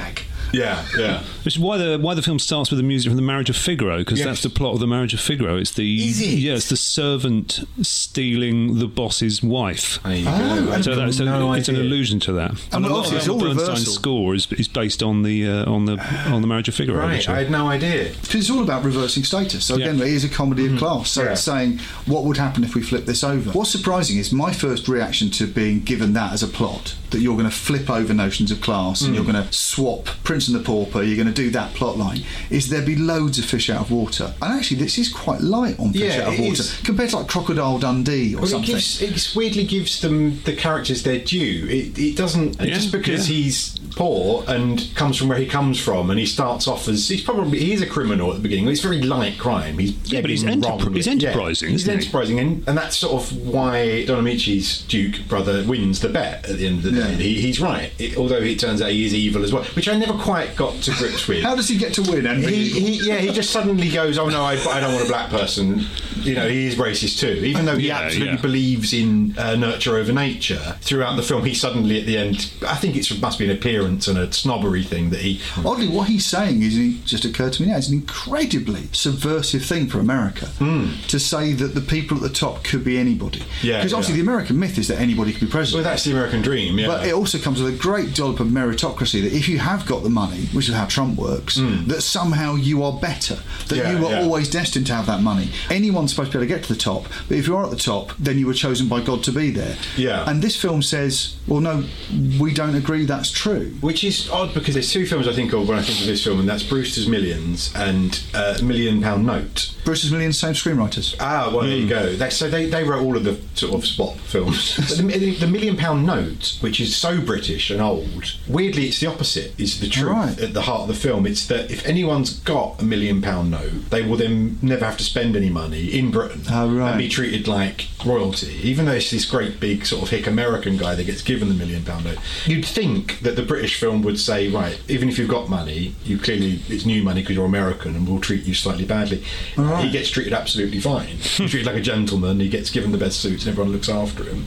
Yeah, yeah. Which is why the why the film starts with the music from The Marriage of Figaro, because Yes. that's the plot of The Marriage of Figaro. It's the Is it? yeah, it's the servant stealing the boss's wife. There you Oh, go. I So had that's a, no it's an idea. allusion to that. And a lot obviously of it's all Bernstein's reversal. score is, is based on the uh, on the on the Marriage of Figaro. Right, actually. I had no idea. Because it's all about reversing status. So again, Yeah. it is a comedy of class. So Yeah. it's saying, what would happen if we flip this over? What's surprising is my first reaction to being given that as a plot, that you're going to flip over notions of class and you're going to swap Prince and the Pauper, you're going to do that plot line, is there'd be loads of fish out of water. And actually, this is quite light on fish Yeah, out of it water is. compared to like Crocodile Dundee or Well, it something. gives it weirdly gives them the characters their due. It, it doesn't Yeah, just because yeah. he's poor and comes from where he comes from, and he starts off as he's probably he is a criminal at the beginning. It's very light crime. He's Yeah, but he's being enterpri- wronged. he's enterprising, Yeah, he's isn't he? enterprising, and, and that's sort of why Don Amici's Duke brother wins the bet at the end of the day. Yeah. He, he's right, it, although it turns out he is evil as well, which I never quite got to grips with. How does he get to win? And be He, evil? he, yeah, he just suddenly goes, "Oh no, I, I don't want a black person." You know, he is racist too, even though he Yeah, absolutely yeah. believes in uh, nurture over nature. Throughout the film, he suddenly, at the end, I think it must be an appearance and a snobbery thing that he. Oddly, what he's saying is, it just occurred to me now, it's an incredibly subversive thing for America to say that the people at the top could be anybody. Yeah, Because obviously yeah. the American myth is that anybody could be president. Well, that's the American dream, yeah. But it also comes with a great dollop of meritocracy that if you have got the money, which is how Trump works, that somehow you are better, that Yeah, you were yeah. always destined to have that money. Anyone's supposed to be able to get to the top, but if you are at the top, then you were chosen by God to be there. Yeah. And this film says, well, no, we don't agree that's true. Which is odd because there's two films I think of when I think of this film, and that's Brewster's Millions and uh, Million Pound Note. Brewster's Millions, same screenwriters. Ah, well, there you go. They, so they, they wrote all of the sort of spot films. But the, the Million Pound Note, which is so British and old, weirdly it's the opposite, is the truth Right. at the heart of the film. It's that if anyone's got a million pound note, they will then never have to spend any money in Britain Oh, right. and be treated like royalty. Even though it's this great big sort of hick American guy that gets given the million pound note, you'd think that the British film would say, right, even if you've got money, you clearly, it's new money because you're American and we'll treat you slightly badly. Right. He gets treated absolutely fine. He's treated like a gentleman, he gets given the best suits and everyone looks after him.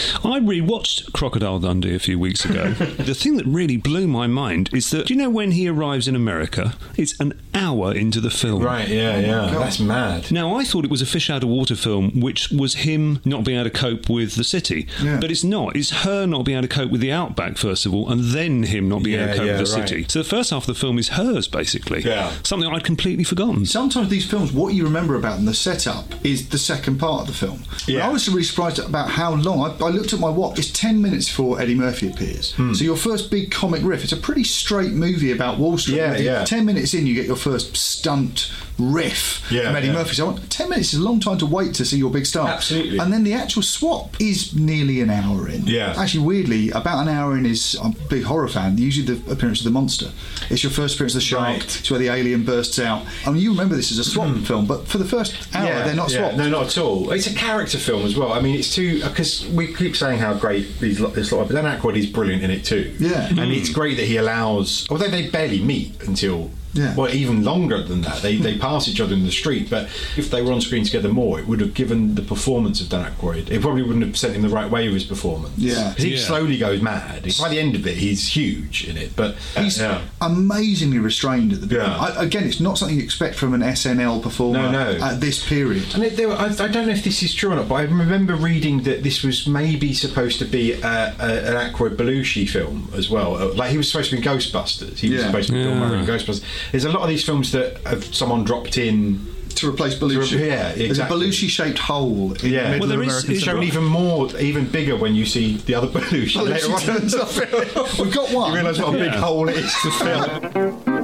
I rewatched Crocodile Dundee a few weeks ago. The thing that really blew my mind is that, do you know when he arrives in America? It's an hour into the film. Right, yeah, yeah. That's mad. Now, I thought it was a fish out of water film, which was him not being able to cope with the city. Yeah. But it's not. It's her not being able to cope with the outback, first of all, and then him not being Yeah, able to cope yeah, with the right. city. So the first half of the film is hers, basically. Yeah. Something I'd completely forgotten. Sometimes these films, what you remember about them, the setup, is the second part of the film. Yeah. And I was really surprised about how long. I, I looked at my watch. It's ten minutes before Eddie Murphy appears. Hmm. So your first big comic riff. It's a pretty straight movie about Wall Street. Yeah, Really. yeah. Ten minutes in, you get your first stunt riff Yeah, from Eddie yeah. Murphy. So I went, ten minutes is a long time to wait to see your big star. Absolutely. And then the actual swap is nearly an hour in. Yeah. Actually, weirdly, about an hour in is, I'm a big horror fan, usually the appearance of the monster. It's your first appearance of the shark. Right. It's where the alien bursts out. I mean, you remember this as a swap film, but for the first hour, they're not yeah, swapped. No, not at all. It's a character film as well. I mean, it's too because we keep saying how great these lot, this lot, but Dan Aykroyd is brilliant in it too. Yeah. and it's great that he allows. Although they barely meet until. Yeah. Well, even longer than that. They they pass each other in the street, but if they were on screen together more, it would have given the performance of Dan Aykroyd. It probably wouldn't have sent him the right way with his performance. Yeah. 'Cause he Yeah. slowly goes mad. By the end of it, he's huge in it. But uh, He's yeah. amazingly restrained at the beginning. Yeah. I, again, it's not something you expect from an S N L performer No, no. at this period. And it, there were, I, I don't know if this is true or not, but I remember reading that this was maybe supposed to be a, a, an Aykroyd Belushi film as well. Uh, Like he was supposed to be in Ghostbusters. He was Yeah. supposed to be Bill Yeah. Murray in Ghostbusters. There's a lot of these films that have someone dropped in. To replace Belushi. To- yeah, There's a exactly. Belushi-shaped hole in Yeah. the middle Well, there of is- American is- Shown cinema. even more, even bigger when you see the other Belushi. Belushi later on. turns up. We've got one. You realise what a big Yeah. hole it is to fill.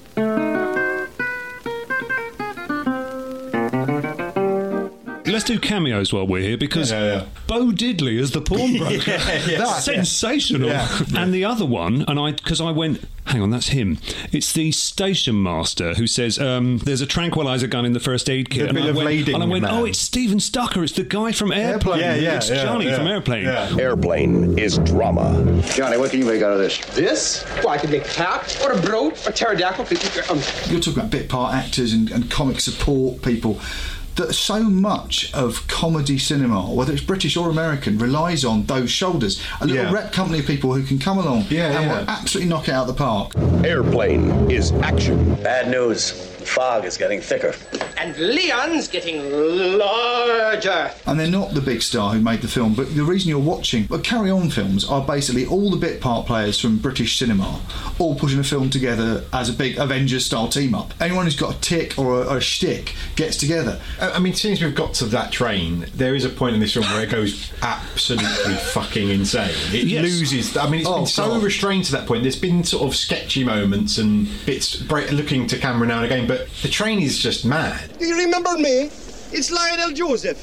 Let's do cameos while we're here, because Yeah, yeah. Bo Diddley as the pawnbroker. Yeah, yeah. That's sensational. Yeah. And the other one, and I because I went, hang on, that's him. It's the station master who says, um, "There's a tranquilizer gun in the first aid kit." The and, bill I of went, lading and I went, man. "Oh, it's Stephen Stucker. It's the guy from Airplane. Yeah, yeah, it's yeah, Johnny yeah. from Airplane." Yeah. Airplane is drama. Johnny, what can you make out of this? This? Well, I could make a cap, or a brooch, or pterodactyl. Um, You're talking about bit part actors and, and comic support people. that so much of comedy cinema, whether it's British or American, relies on those shoulders. A little Yeah. rep company of people who can come along Yeah, and yeah. will absolutely knock it out of the park. Airplane is action. Bad news. Fog is getting thicker. And Leon's getting larger. And they're not the big star who made the film, but the reason you're watching but Carry On films are basically all the bit part players from British cinema all putting a film together as a big Avengers style team up. Anyone who's got a tick or a, or a shtick gets together. I I mean, since we've got to that train, there is a point in this film where it goes absolutely fucking insane. It Yes. loses. I mean, it's Oh, been so God. restrained to that point. There's been sort of sketchy moments and bits break, looking to camera now and again, but the train is just mad. Do you remember me? It's Lionel Joseph.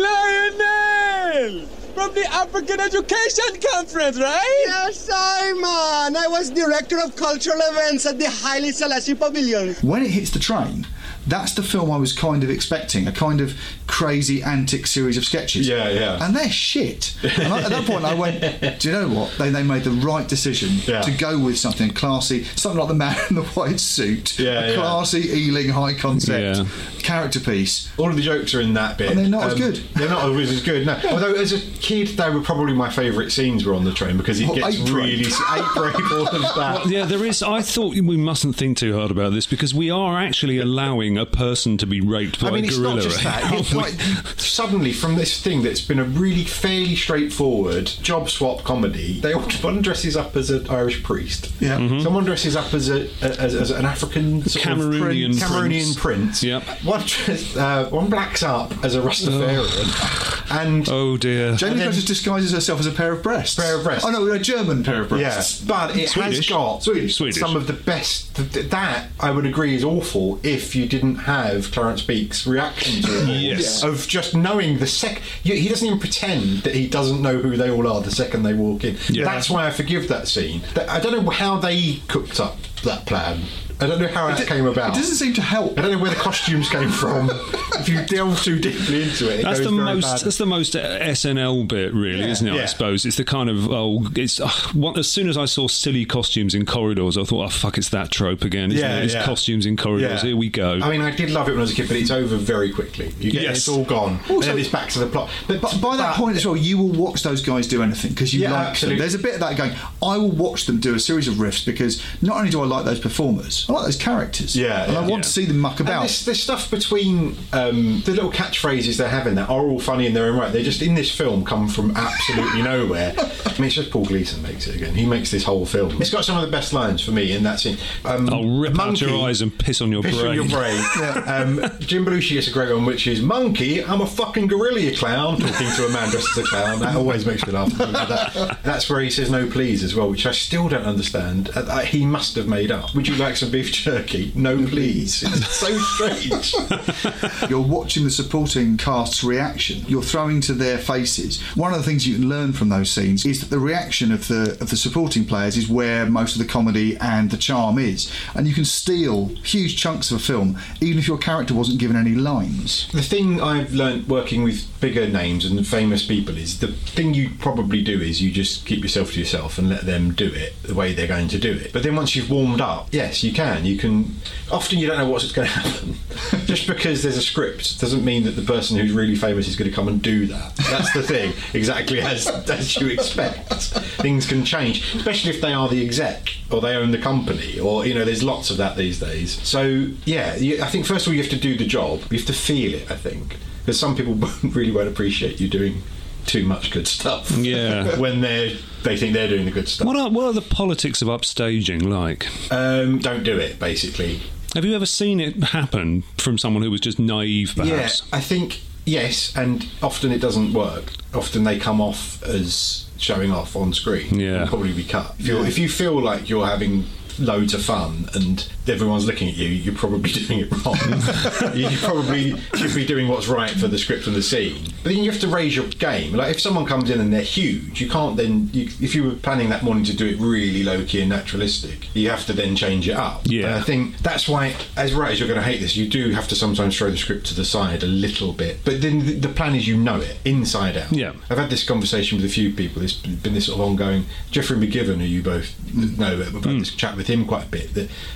Lionel! From the African Education Conference, right? Yes, Simon. I was director of cultural events at the Haile Selassie Pavilion. When it hits the train, that's the film I was kind of expecting, a kind of crazy antic series of sketches. Yeah, yeah. And they're shit. And I, at that point I went, do you know what? They they made the right decision Yeah. to go with something classy, something like The Man in the White Suit, Yeah, a yeah. classy, Ealing, high concept Yeah. character piece. All of the jokes are in that bit. And they're not as good. They're not always as good, no. Although, as a kid, they were probably my favourite scenes were on the train because it Oh, gets Ape really... Rape. Ape Rape, all of that. Well, yeah, there is. I thought we mustn't think too hard about this because we are actually allowing a person to be raped by I mean, a it's gorilla. not just that. aren't It's we? like, suddenly, from this thing that's been a really fairly straightforward job swap comedy, they all, one dresses up as an Irish priest. Yeah. Mm-hmm. Someone dresses up as a as, as an African sort Cameroonian of Cameroonian prince. prince. Yep. One dress, uh, one blacks up as a Rastafarian, and Oh dear. Jamie And then- Curtis disguises herself as a pair of breasts. Pair of breasts. Oh no, a German pair of yeah, breasts. but it has Swedish. got Swedish. Swedish. some of the best. th- th- That I would agree is awful if you didn't have Clarence Beek's reaction to it all. Yes. Of just knowing the sec. He doesn't even pretend that he doesn't know who they all are the second they walk in. Yeah. That's why I forgive that scene. That- I don't know how they cooked up that plan. I don't know how that came about. It doesn't seem to help. I don't know where the costumes came from. If you delve too deeply into it, it That's goes the very most. bad. That's the most S N L bit, really, Yeah, isn't it? yeah. I suppose it's the kind of oh, it's uh, what, as soon as I saw silly costumes in corridors, I thought, oh fuck, it's that trope again. Isn't Yeah, it? It's yeah. costumes in corridors. Yeah. Here we go. I mean, I did love it when I was a kid, but it's over very quickly. You get Yes. it's all gone, and then it's back to the plot. But, But by that but- point as well, you will watch those guys do anything because you Yeah, like absolutely. them. There's a bit of that going, I will watch them do a series of riffs because not only do I like those performers, I like those characters. Yeah, and I yeah. want Yeah. to see them muck And about. this, this stuff between um, the little catchphrases they're having that are all funny in their own right. They just in this film come from absolutely nowhere. I mean, it's just Paul Gleason makes it again. He makes this whole film. It's got some of the best lines for me in that scene. Um, I'll rip monkey, out your eyes and piss on your piss brain. on your brain. um, Jim Belushi gets a great one, which is Monkey, I'm a fucking gorilla clown, talking to a man dressed as a clown. That always makes me laugh. That, that's where he says no please as well, which I still don't understand. Uh, uh, he must have made up. Would you like some beef jerky? No please. It's so strange. You're watching the supporting cast's reaction. You're throwing to their faces. One of the things you can learn from those scenes is that the reaction of the of the supporting players is where most of the comedy and the charm is. And you can steal huge chunks of a film even if your character wasn't given any lines. The thing I've learnt working with bigger names and famous people is the thing you probably do is you just keep yourself to yourself and let them do it the way they're going to do it. But then once you've warmed up, yes, you can. You can. Often you don't know what's going to happen. Just because there's a script doesn't mean that the person who's really famous is going to come and do that. That's the thing. Exactly as as you expect. Things can change, especially if they are the exec or they own the company, or you know, there's lots of that these days. So yeah, you, I think first of all you have to do the job. You have to feel it. I think because some people really won't appreciate you doing too much good stuff. Yeah. when they're they think they're doing the good stuff. What are what are the politics of upstaging like? Um, don't do it, basically. Have you ever seen it happen from someone who was just naive, perhaps? Yeah, I think yes, and often it doesn't work. Often they come off as showing off on screen. Yeah. It'll probably be cut. If, you're, Yeah. if you feel like you're having loads of fun and everyone's looking at you, you're probably doing it wrong. You probably should be doing what's right for the script and the scene. But then you have to raise your game. Like if someone comes in and they're huge, you can't then. You, if you were planning that morning to do it really low key and naturalistic, you have to then change it up. Yeah. And I think that's why, as writers, you're going to hate this. You do have to sometimes throw the script to the side a little bit. But then the, the plan is you know it inside out. Yeah. I've had this conversation with a few people. There's been this sort of ongoing. Jeffrey McGivern, who you both know, but I've had this chat with him quite a bit. That the old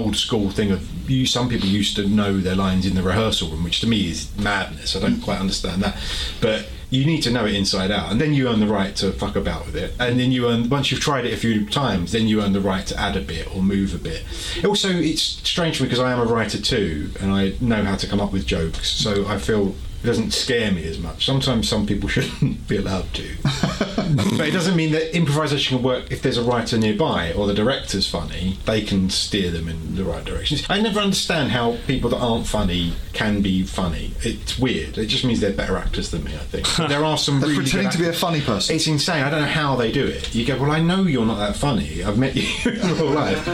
old school thing of you. Some people used to know their lines in the rehearsal room, which to me is madness. I don't quite understand that, but you need to know it inside out, and then you earn the right to fuck about with it. And then you earn, once you've tried it a few times, then you earn the right to add a bit or move a bit. Also, it's strange for me because I am a writer too, and I know how to come up with jokes, so I feel it doesn't scare me as much. Sometimes some people shouldn't be allowed to. But it doesn't mean that improvisation can work if there's a writer nearby or the director's funny. They can steer them in the right directions. I never understand how people that aren't funny can be funny. It's weird. It just means they're better actors than me, I think. There are some They're really pretending good to be a funny person. It's insane. I don't know how they do it. You go, well, I know you're not that funny. I've met you in real life.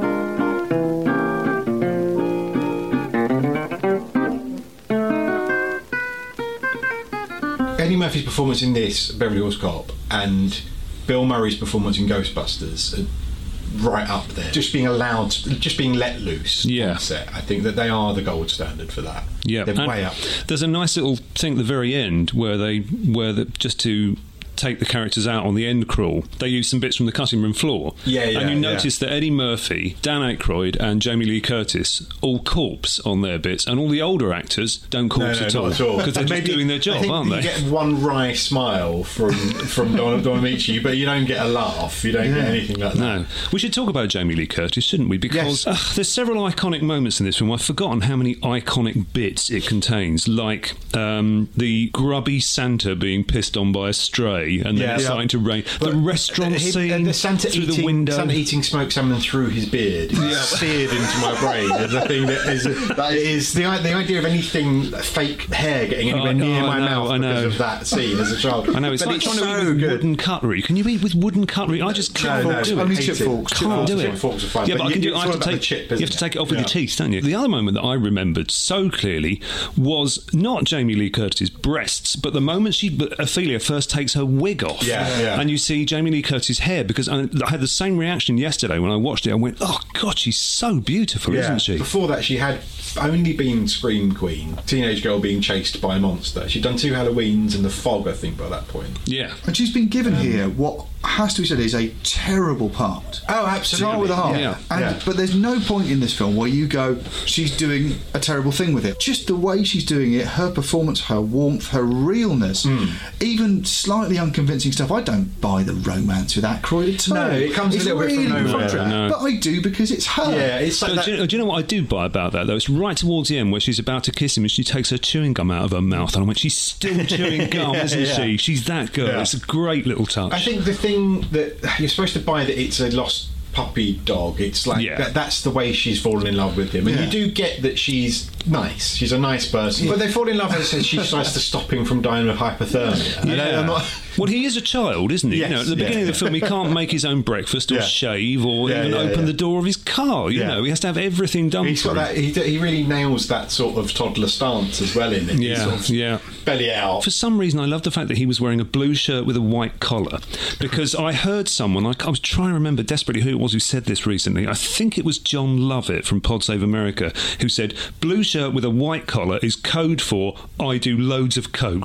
Eddie Murphy's performance in this, Beverly Hills Cop, and Bill Murray's performance in Ghostbusters are right up there. Just being allowed, just being let loose yeah. on set. I think that they are the gold standard for that. Yeah, they're and way up. There's a nice little thing at the very end where they, where the, just to take the characters out on the end crawl, they use some bits from the cutting room floor. Yeah, yeah. And you yeah. notice that Eddie Murphy, Dan Aykroyd, and Jamie Lee Curtis all corpse on their bits, and all the older actors don't corpse no, no, at all. Not at all. Because they're just Maybe, doing their job, I think aren't you they? You get one wry smile from from Don, Don Amici, but you don't get a laugh. You don't yeah. get anything like that. No. We should talk about Jamie Lee Curtis, shouldn't we? Because yes. uh, there's several iconic moments in this film. I've forgotten how many iconic bits it contains, like um, the grubby Santa being pissed on by a stray, and then yeah, it's yeah. starting to rain. But the restaurant him, scene the Santa through eating, the window. Santa eating smoked salmon through his beard. It's yeah. seared into my brain. There's a thing that is, that is the, the idea of anything fake hair getting anywhere oh, near oh, my I know, mouth I know. because of that scene as a child. I know, it's but like it's trying so to eat with good. wooden cutlery. Can you eat with wooden cutlery? I just can't no, no, do it. Only chip forks. Can't do it. Chip forks are fine. Yeah, but, but I can you, do it. I have to take. Chip, you have to take it off yeah. with your teeth, don't you? The other moment that I remembered so clearly was not Jamie Lee Curtis's breasts, but the moment she, Ophelia, first takes her wig off, yeah, yeah. and you see Jamie Lee Curtis's hair. Because I, I had the same reaction yesterday when I watched it. I went, "Oh God, she's so beautiful, yeah. isn't she?" Before that, she had only been Scream Queen, teenage girl being chased by a monster. She'd done two Halloweens and The Fog, I think, by that point. Yeah, and she's been given um, here what has to be said is a terrible part. Oh, absolutely. Start with a heart. Yeah. And, yeah. But there's no point in this film where you go, she's doing a terrible thing with it. Just the way she's doing it, her performance, her warmth, her realness, mm. even slightly unconvincing stuff. I don't buy the romance with Aykroyd at all. No, it comes it's a little really bit from nowhere. contrary, no. But I do because it's her. Yeah, it's like but that. Do, you know, do you know what I do buy about that, though? It's right towards the end where she's about to kiss him and she takes her chewing gum out of her mouth. And I went, she's still chewing gum, yeah, isn't yeah. she? She's that girl. Yeah. It's a great little touch. I think the thing that you're supposed to buy that it's a lost puppy dog. It's like yeah. that, that's the way she's fallen in love with him, and yeah. you do get that she's nice. She's a nice person, yeah. but they fall in love and she tries to stop him from dying of hypothermia. Yeah. I'm not... Well, he is a child, isn't he? Yes, you know, at the yeah. beginning of the film, he can't make his own breakfast or yeah. shave or yeah, even yeah, open yeah. the door of his car. You yeah. know, he has to have everything done. He's for got him. that. He, he really nails that sort of toddler stance as well in it. Yeah, sort of yeah. Belly out. For some reason, I love the fact that he was wearing a blue shirt with a white collar, because I heard someone. I, I was trying to remember desperately who it was who said this recently. I think it was John Lovett from Pod Save America who said, "Blue shirt with a white collar is code for I do loads of coke."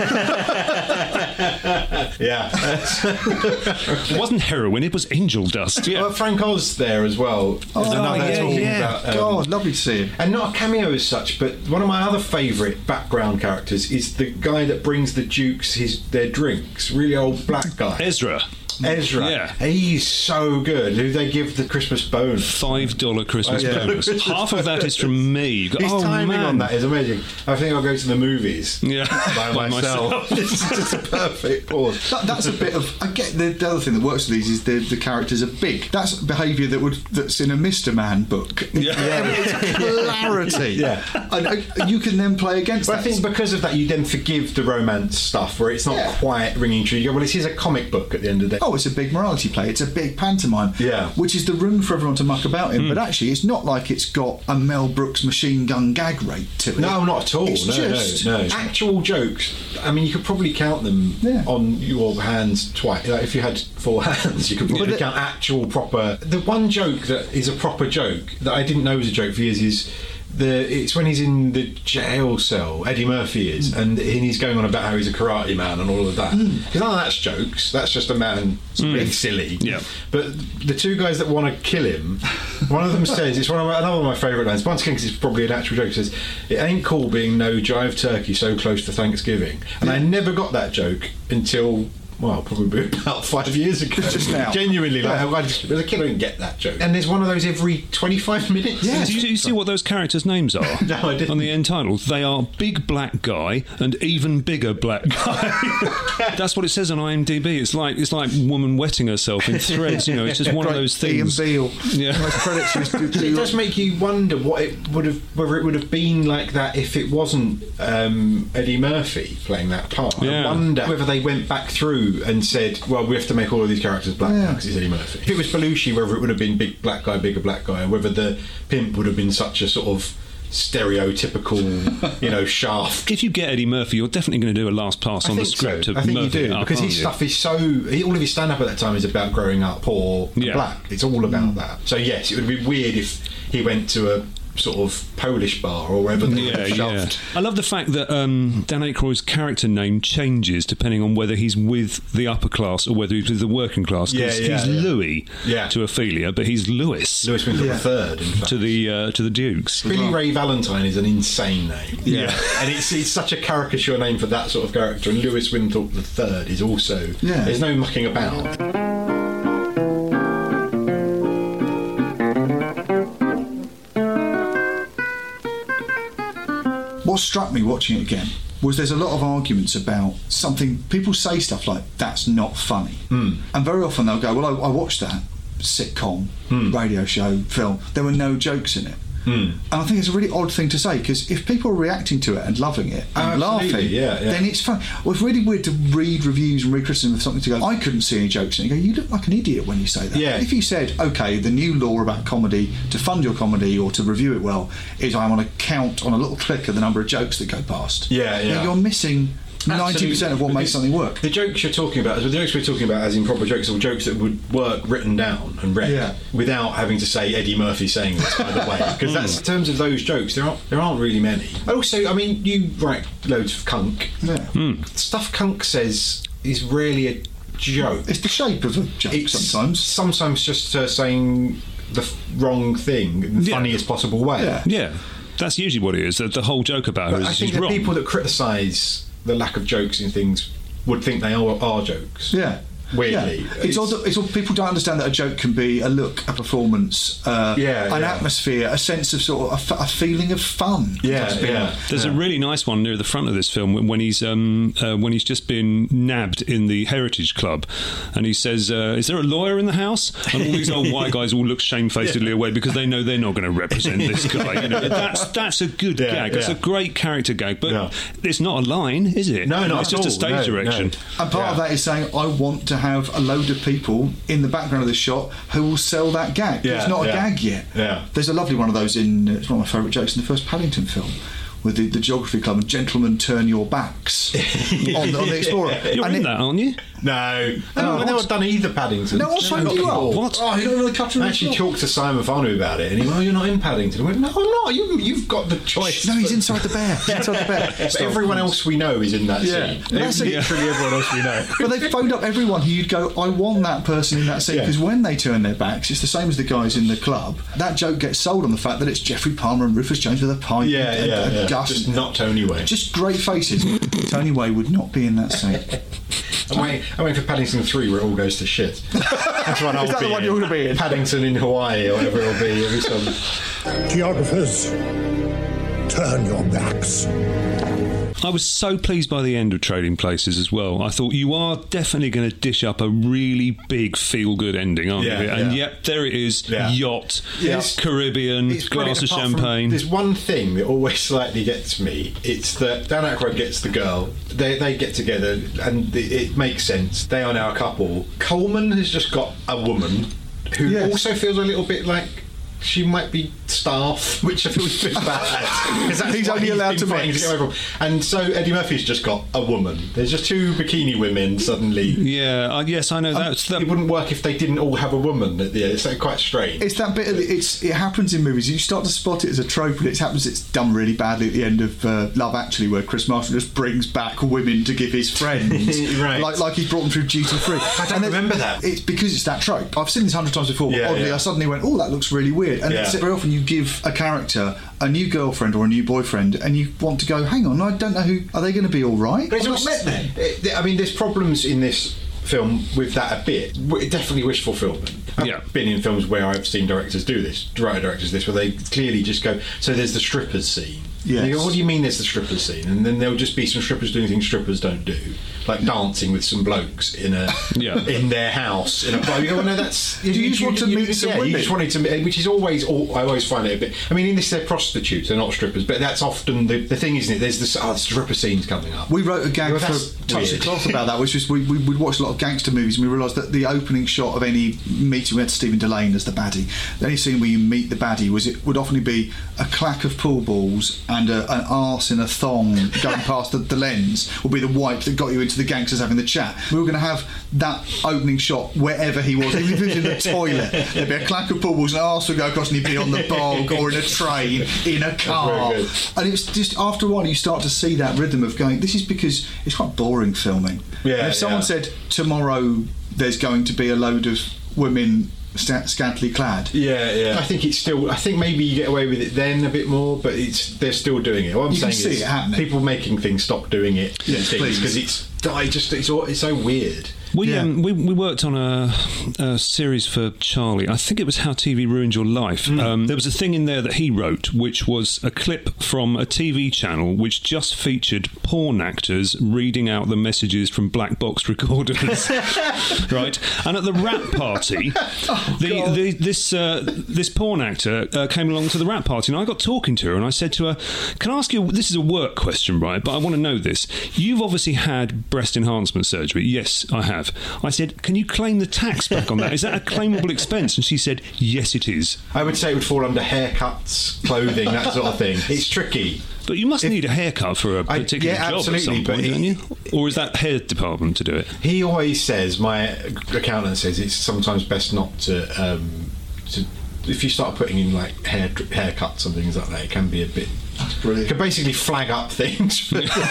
Yeah. It wasn't heroin, it was angel dust. Yeah. Well, Frank Oz there as well. Oh, There's another yeah, talking yeah. about, um, God, lovely to see him. And not a cameo as such, but one of my other favourite background characters is the guy that brings the Dukes his their drinks. Really old black guy. Ezra. Ezra. Yeah. He's so good. Who they give the Christmas bonus. Five dollar Christmas Oh, yeah. bonus. Half of that is from me. His oh, timing man. on that is amazing. I think I'll go to the movies. Yeah. By, By myself. myself. It's just a perfect pause. That, that's a bit of. I get the, the other thing that works with these is the, the characters are big. That's behaviour that would that's in a Mister Man book. Yeah. It's clarity. Yeah. And uh, you can then play against But that. I think because of that, you then forgive the romance stuff where it's not Yeah. quite ringing true. You go, well, this is a comic book at the end of the day. Oh, it's a big morality play. It's a big pantomime. Yeah. Which is the room for everyone to muck about in. Mm. But actually, it's not like it's got a Mel Brooks machine gun gag rate to it. No, not at all. It's no, just no, no. Actual jokes. I mean, you could probably count them Yeah. on your hands twice. Like if you had four hands, you could probably Yeah. count actual proper. The one joke that is a proper joke that I didn't know was a joke for years is the it's when he's in the jail cell. Eddie Murphy is, mm. and he's going on about how he's a karate man and all of that. Because mm. none of that's jokes. That's just a man mm. being silly. Yeah. But the two guys that want to kill him, one of them says, it's one of my, another of my favourite lines. Once again, because it's probably an actual joke. Says, "It ain't cool being no jive turkey so close to Thanksgiving." And yeah. I never got that joke until. Well, probably about five years ago. Just now. Genuinely, like, yeah. I just, as a kid, I didn't get that joke. And there's one of those every twenty-five minutes. Yeah. Do you, you see what those characters' names are? No, I didn't. On the end titles, they are Big Black Guy and Even Bigger Black Guy. That's what it says on IMDb. It's like it's like woman wetting herself in threads. You know, it's just one Great of those things. Ian Beale. Yeah. Credits it does make you wonder what it would have, whether it would have been like that if it wasn't um, Eddie Murphy playing that part. Yeah. I wonder whether they went back through and said, well, we have to make all of these characters black yeah. now because it's Eddie Murphy. If it was Belushi, whether it would have been big black guy, bigger black guy, or whether the pimp would have been such a sort of stereotypical, you know, shaft. If you get Eddie Murphy, you're definitely going to do a last pass I on the think script so. of I think Murphy you do, up, because his you? stuff is so... He, all of his stand-up at that time is about growing up poor and Yeah. black. It's all about that. So yes, it would be weird if he went to a sort of Polish bar or wherever they Yeah, shoved. yeah. I love the fact that um, Dan Aykroyd's character name changes depending on whether he's with the upper class or whether he's with the working class. Because Yeah, yeah, he's yeah. Louis Yeah. to Ophelia, but he's Lewis. Lewis Winthrop Yeah. the third, in fact. To the uh, to the Dukes. Billy Ray Valentine is an insane name. Yeah. And it's, it's such a caricature name for that sort of character. And Lewis Winthrop the third is also... Yeah. There's no mucking about. What struck me watching it again was there's a lot of arguments about something. People say stuff like, that's not funny. Mm. And very often they'll go, well, I, I watched that sitcom, Mm. radio show, film. There were no jokes in it. Mm. And I think it's a really odd thing to say, because if people are reacting to it and loving it and Absolutely, laughing, yeah, yeah. then it's fun. Well, it's really weird to read reviews and read criticism of something to go, I couldn't see any jokes in it. You go, you look like an idiot when you say that. Yeah. If you said, OK, the new law about comedy, to fund your comedy or to review it well, is I want to count on a little click of the number of jokes that go past. Yeah, yeah. Now, you're missing... ninety percent of what Because makes something work. The jokes you're talking about, the jokes we're talking about as in proper jokes, or jokes that would work written down and read Yeah. without having to say Eddie Murphy saying this, by the way. Because that's in terms of those jokes, there aren't there aren't really many. Also, I mean, you write loads of cunk. Yeah. Mm. Stuff cunk says is rarely a joke. It's the shape of a joke It's sometimes. Sometimes just uh, saying the f- wrong thing in the Yeah. funniest possible way. Yeah. Yeah, that's usually what it is. The, the whole joke about her But is I think she's the wrong. people that criticise the lack of jokes in things would think they are, are jokes. Yeah. Weirdly. Yeah. It's, odd that, it's odd, people don't understand that a joke can be a look, a performance, uh, Yeah, an yeah. atmosphere, a sense of sort of a, f- a feeling of fun. Yeah, Must be. yeah. There's yeah. a really nice one near the front of this film when, when he's um, uh, when he's just been nabbed in the Heritage Club, and he says, uh, "Is there a lawyer in the house?" And all these old white guys all look shamefacedly away because they know they're not going to represent this guy. You know, that's that's a good Yeah, gag. It's yeah. a great character gag, but Yeah. it's not a line, is it? No, not It's at just a all. stage No, direction. no. And part of Yeah. that is saying, I want to have a load of people in the background of the shot who will sell that gag. Yeah, it's not a yeah. gag yet. Yeah. There's a lovely one of those in, it's one of my favourite jokes in the first Paddington film, with the, the Geography Club, and gentlemen turn your backs on, the- on the Explorer. You're and in it- that, aren't you? No, No, no, what's- no, I've done either Paddington. No, what's Never phoned got you the up? ball. What? Oh, you don't really cut I actually talked to Simon Farnu about it, and he went, "Oh, you're not in Paddington." I went, "No, I'm not. You, you've got the choice." No, he's inside the bear. He's inside the bear. But everyone else we know is in that Yeah. scene. But that's a- Literally everyone else we know. But they've phoned up everyone who you'd go, I want that person in that scene, Yeah. because when they turn their backs, it's the same as the guys in the club. That joke gets sold on the fact that it's Jeffrey Palmer and Rufus Jones with a pipe Yeah, and, yeah, and yeah. Gus. Just not Tony Way. Just great faces. Tony Way would not be in that scene. I'm waiting, I'm waiting for Paddington three where it all goes to shit. That's one I'll Is that be the one in. you're gonna be in? Paddington in Hawaii or whatever it'll be. Every some... Geographers, turn your backs. I was so pleased by the end of Trading Places as well. I thought, you are definitely going to dish up a really big feel-good ending, aren't Yeah, you? And yeah. yet there it is, Yeah. yacht, Yes. Caribbean, It's brilliant, glass of apart from- champagne. There's one thing that always slightly gets me. It's that Dan Aykroyd gets the girl. They they get together, and it, it makes sense. They are now a couple. Coleman has just got a woman who Yes. also feels a little bit like she might be staff, which I feel is a bit bad. Because He's only allowed to mix. To go and so Eddie Murphy's just got a woman. There's just two bikini women suddenly. Yeah, uh, yes, I know um, that. that. It wouldn't work if they didn't all have a woman at the end. It's like quite strange. It's that bit of the, it's it happens in movies. You start to spot it as a trope, and it happens. It's done really badly at the end of uh, Love Actually, where Chris Martin just brings back women to give his friends, right? Like like he brought them through duty free. I don't remember that. It's because it's that trope. I've seen this a hundred times before. But Yeah, oddly, yeah. I suddenly went, "Oh, that looks really weird." And Yeah. it's very often you give a character a new girlfriend or a new boyfriend, and you want to go, "Hang on, I don't know who. Are they going to be all right?" But it's I've not also- met them. it- I mean, there's problems in this film with that a bit. W- Definitely wish fulfillment. I've Yeah. been in films where I've seen directors do this, writer directors this, where they clearly just go, so there's the strippers scene. Yes. And you go, what do you mean there's the strippers scene? And then there'll just be some strippers doing things strippers don't do, like dancing with some blokes in a Yeah. in their house in a bar. You go, well, no, that's. Do you just want to meet some yeah, women? You just wanted to, meet- which is always. All, I always find it a bit. I mean, in this they're prostitutes, they're not strippers, but that's often the, the thing, isn't it? There's this oh, the stripper scene's coming up. We wrote a gag Well, for that's Touch the weird. Cloth about that, which was we, we, we'd watched a lot of gangster movies, and we realised that the opening shot of any meeting, we had Stephen Delane as the baddie, the only scene where you meet the baddie was it would often be a clack of pool balls and a, an arse in a thong going past the, the lens would be the wipe that got you into the gangsters having the chat. We were going to have that opening shot wherever he was, even if he was in the toilet. There'd be a clack of pool balls, and an arse would go across, and he'd be on the bog or in a train, in a car. very good. And it was just after a while you start to see that rhythm of going, this is because it's quite boring filming. Yeah, and if someone yeah. said tomorrow there's going to be a load of women sta- scantily clad, Yeah, yeah. I think it's still. I think maybe you get away with it then a bit more, but it's they're still doing it. What I'm You can saying see is, it happening. people making things stop doing it. Yes, please. Because it's. I just. It's. all- It's so weird. We, Yeah. um, we we worked on a, a series for Charlie. I think it was How T V Ruined Your Life. Mm. Um, there was a thing in there that he wrote, which was a clip from a T V channel which just featured porn actors reading out the messages from black box recorders. Right, and at the rap party, Oh, the, the this uh, this porn actor uh, came along to the rap party, and I got talking to her, and I said to her, "Can I ask you? This is a work question, right? But I want to know this. You've obviously had breast enhancement surgery. Yes, I have." I said, "Can you claim the tax back on that? Is that a claimable expense?" And she said, "Yes, it is." I would say it would fall under haircuts, clothing, that sort of thing. It's tricky. But you must need a haircut for a I- particular yeah, job absolutely, at some but point, it- don't you? Or is that hair department to do it? He always says, my accountant says, it's sometimes best not to. Um, to if you start putting in like hair haircuts and things like that, it can be a bit. Brilliant. It can basically flag up things.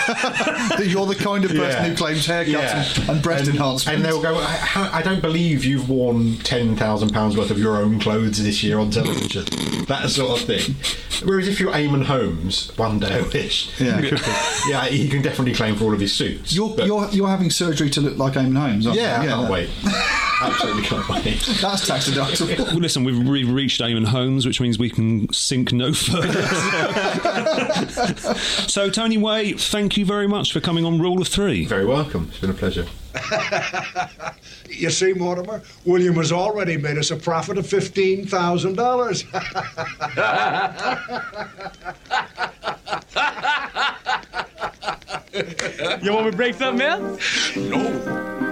That you're the kind of person Yeah. who claims haircuts Yeah. and, and breast and, enhancement. and they'll go, I, how- I don't believe you've worn ten thousand pounds worth of your own clothes this year on television. That sort of thing. Whereas if you're Eamon Holmes, one day I wish, Yeah. yeah, he can definitely claim for all of his suits. You're, But- you're you're having surgery to look like Eamon Holmes, aren't yeah, you? I can't that- wait. Absolutely can't wait. That's tax deductible. Well, listen, we've re- reached Eamon Holmes, which means we can sink no further. So, Tony Way, thank you very much for coming on Rule of Three. Very welcome. It's been a pleasure. You see, Mortimer, William has already made us a profit of fifteen thousand dollars. You want me to break something else? No.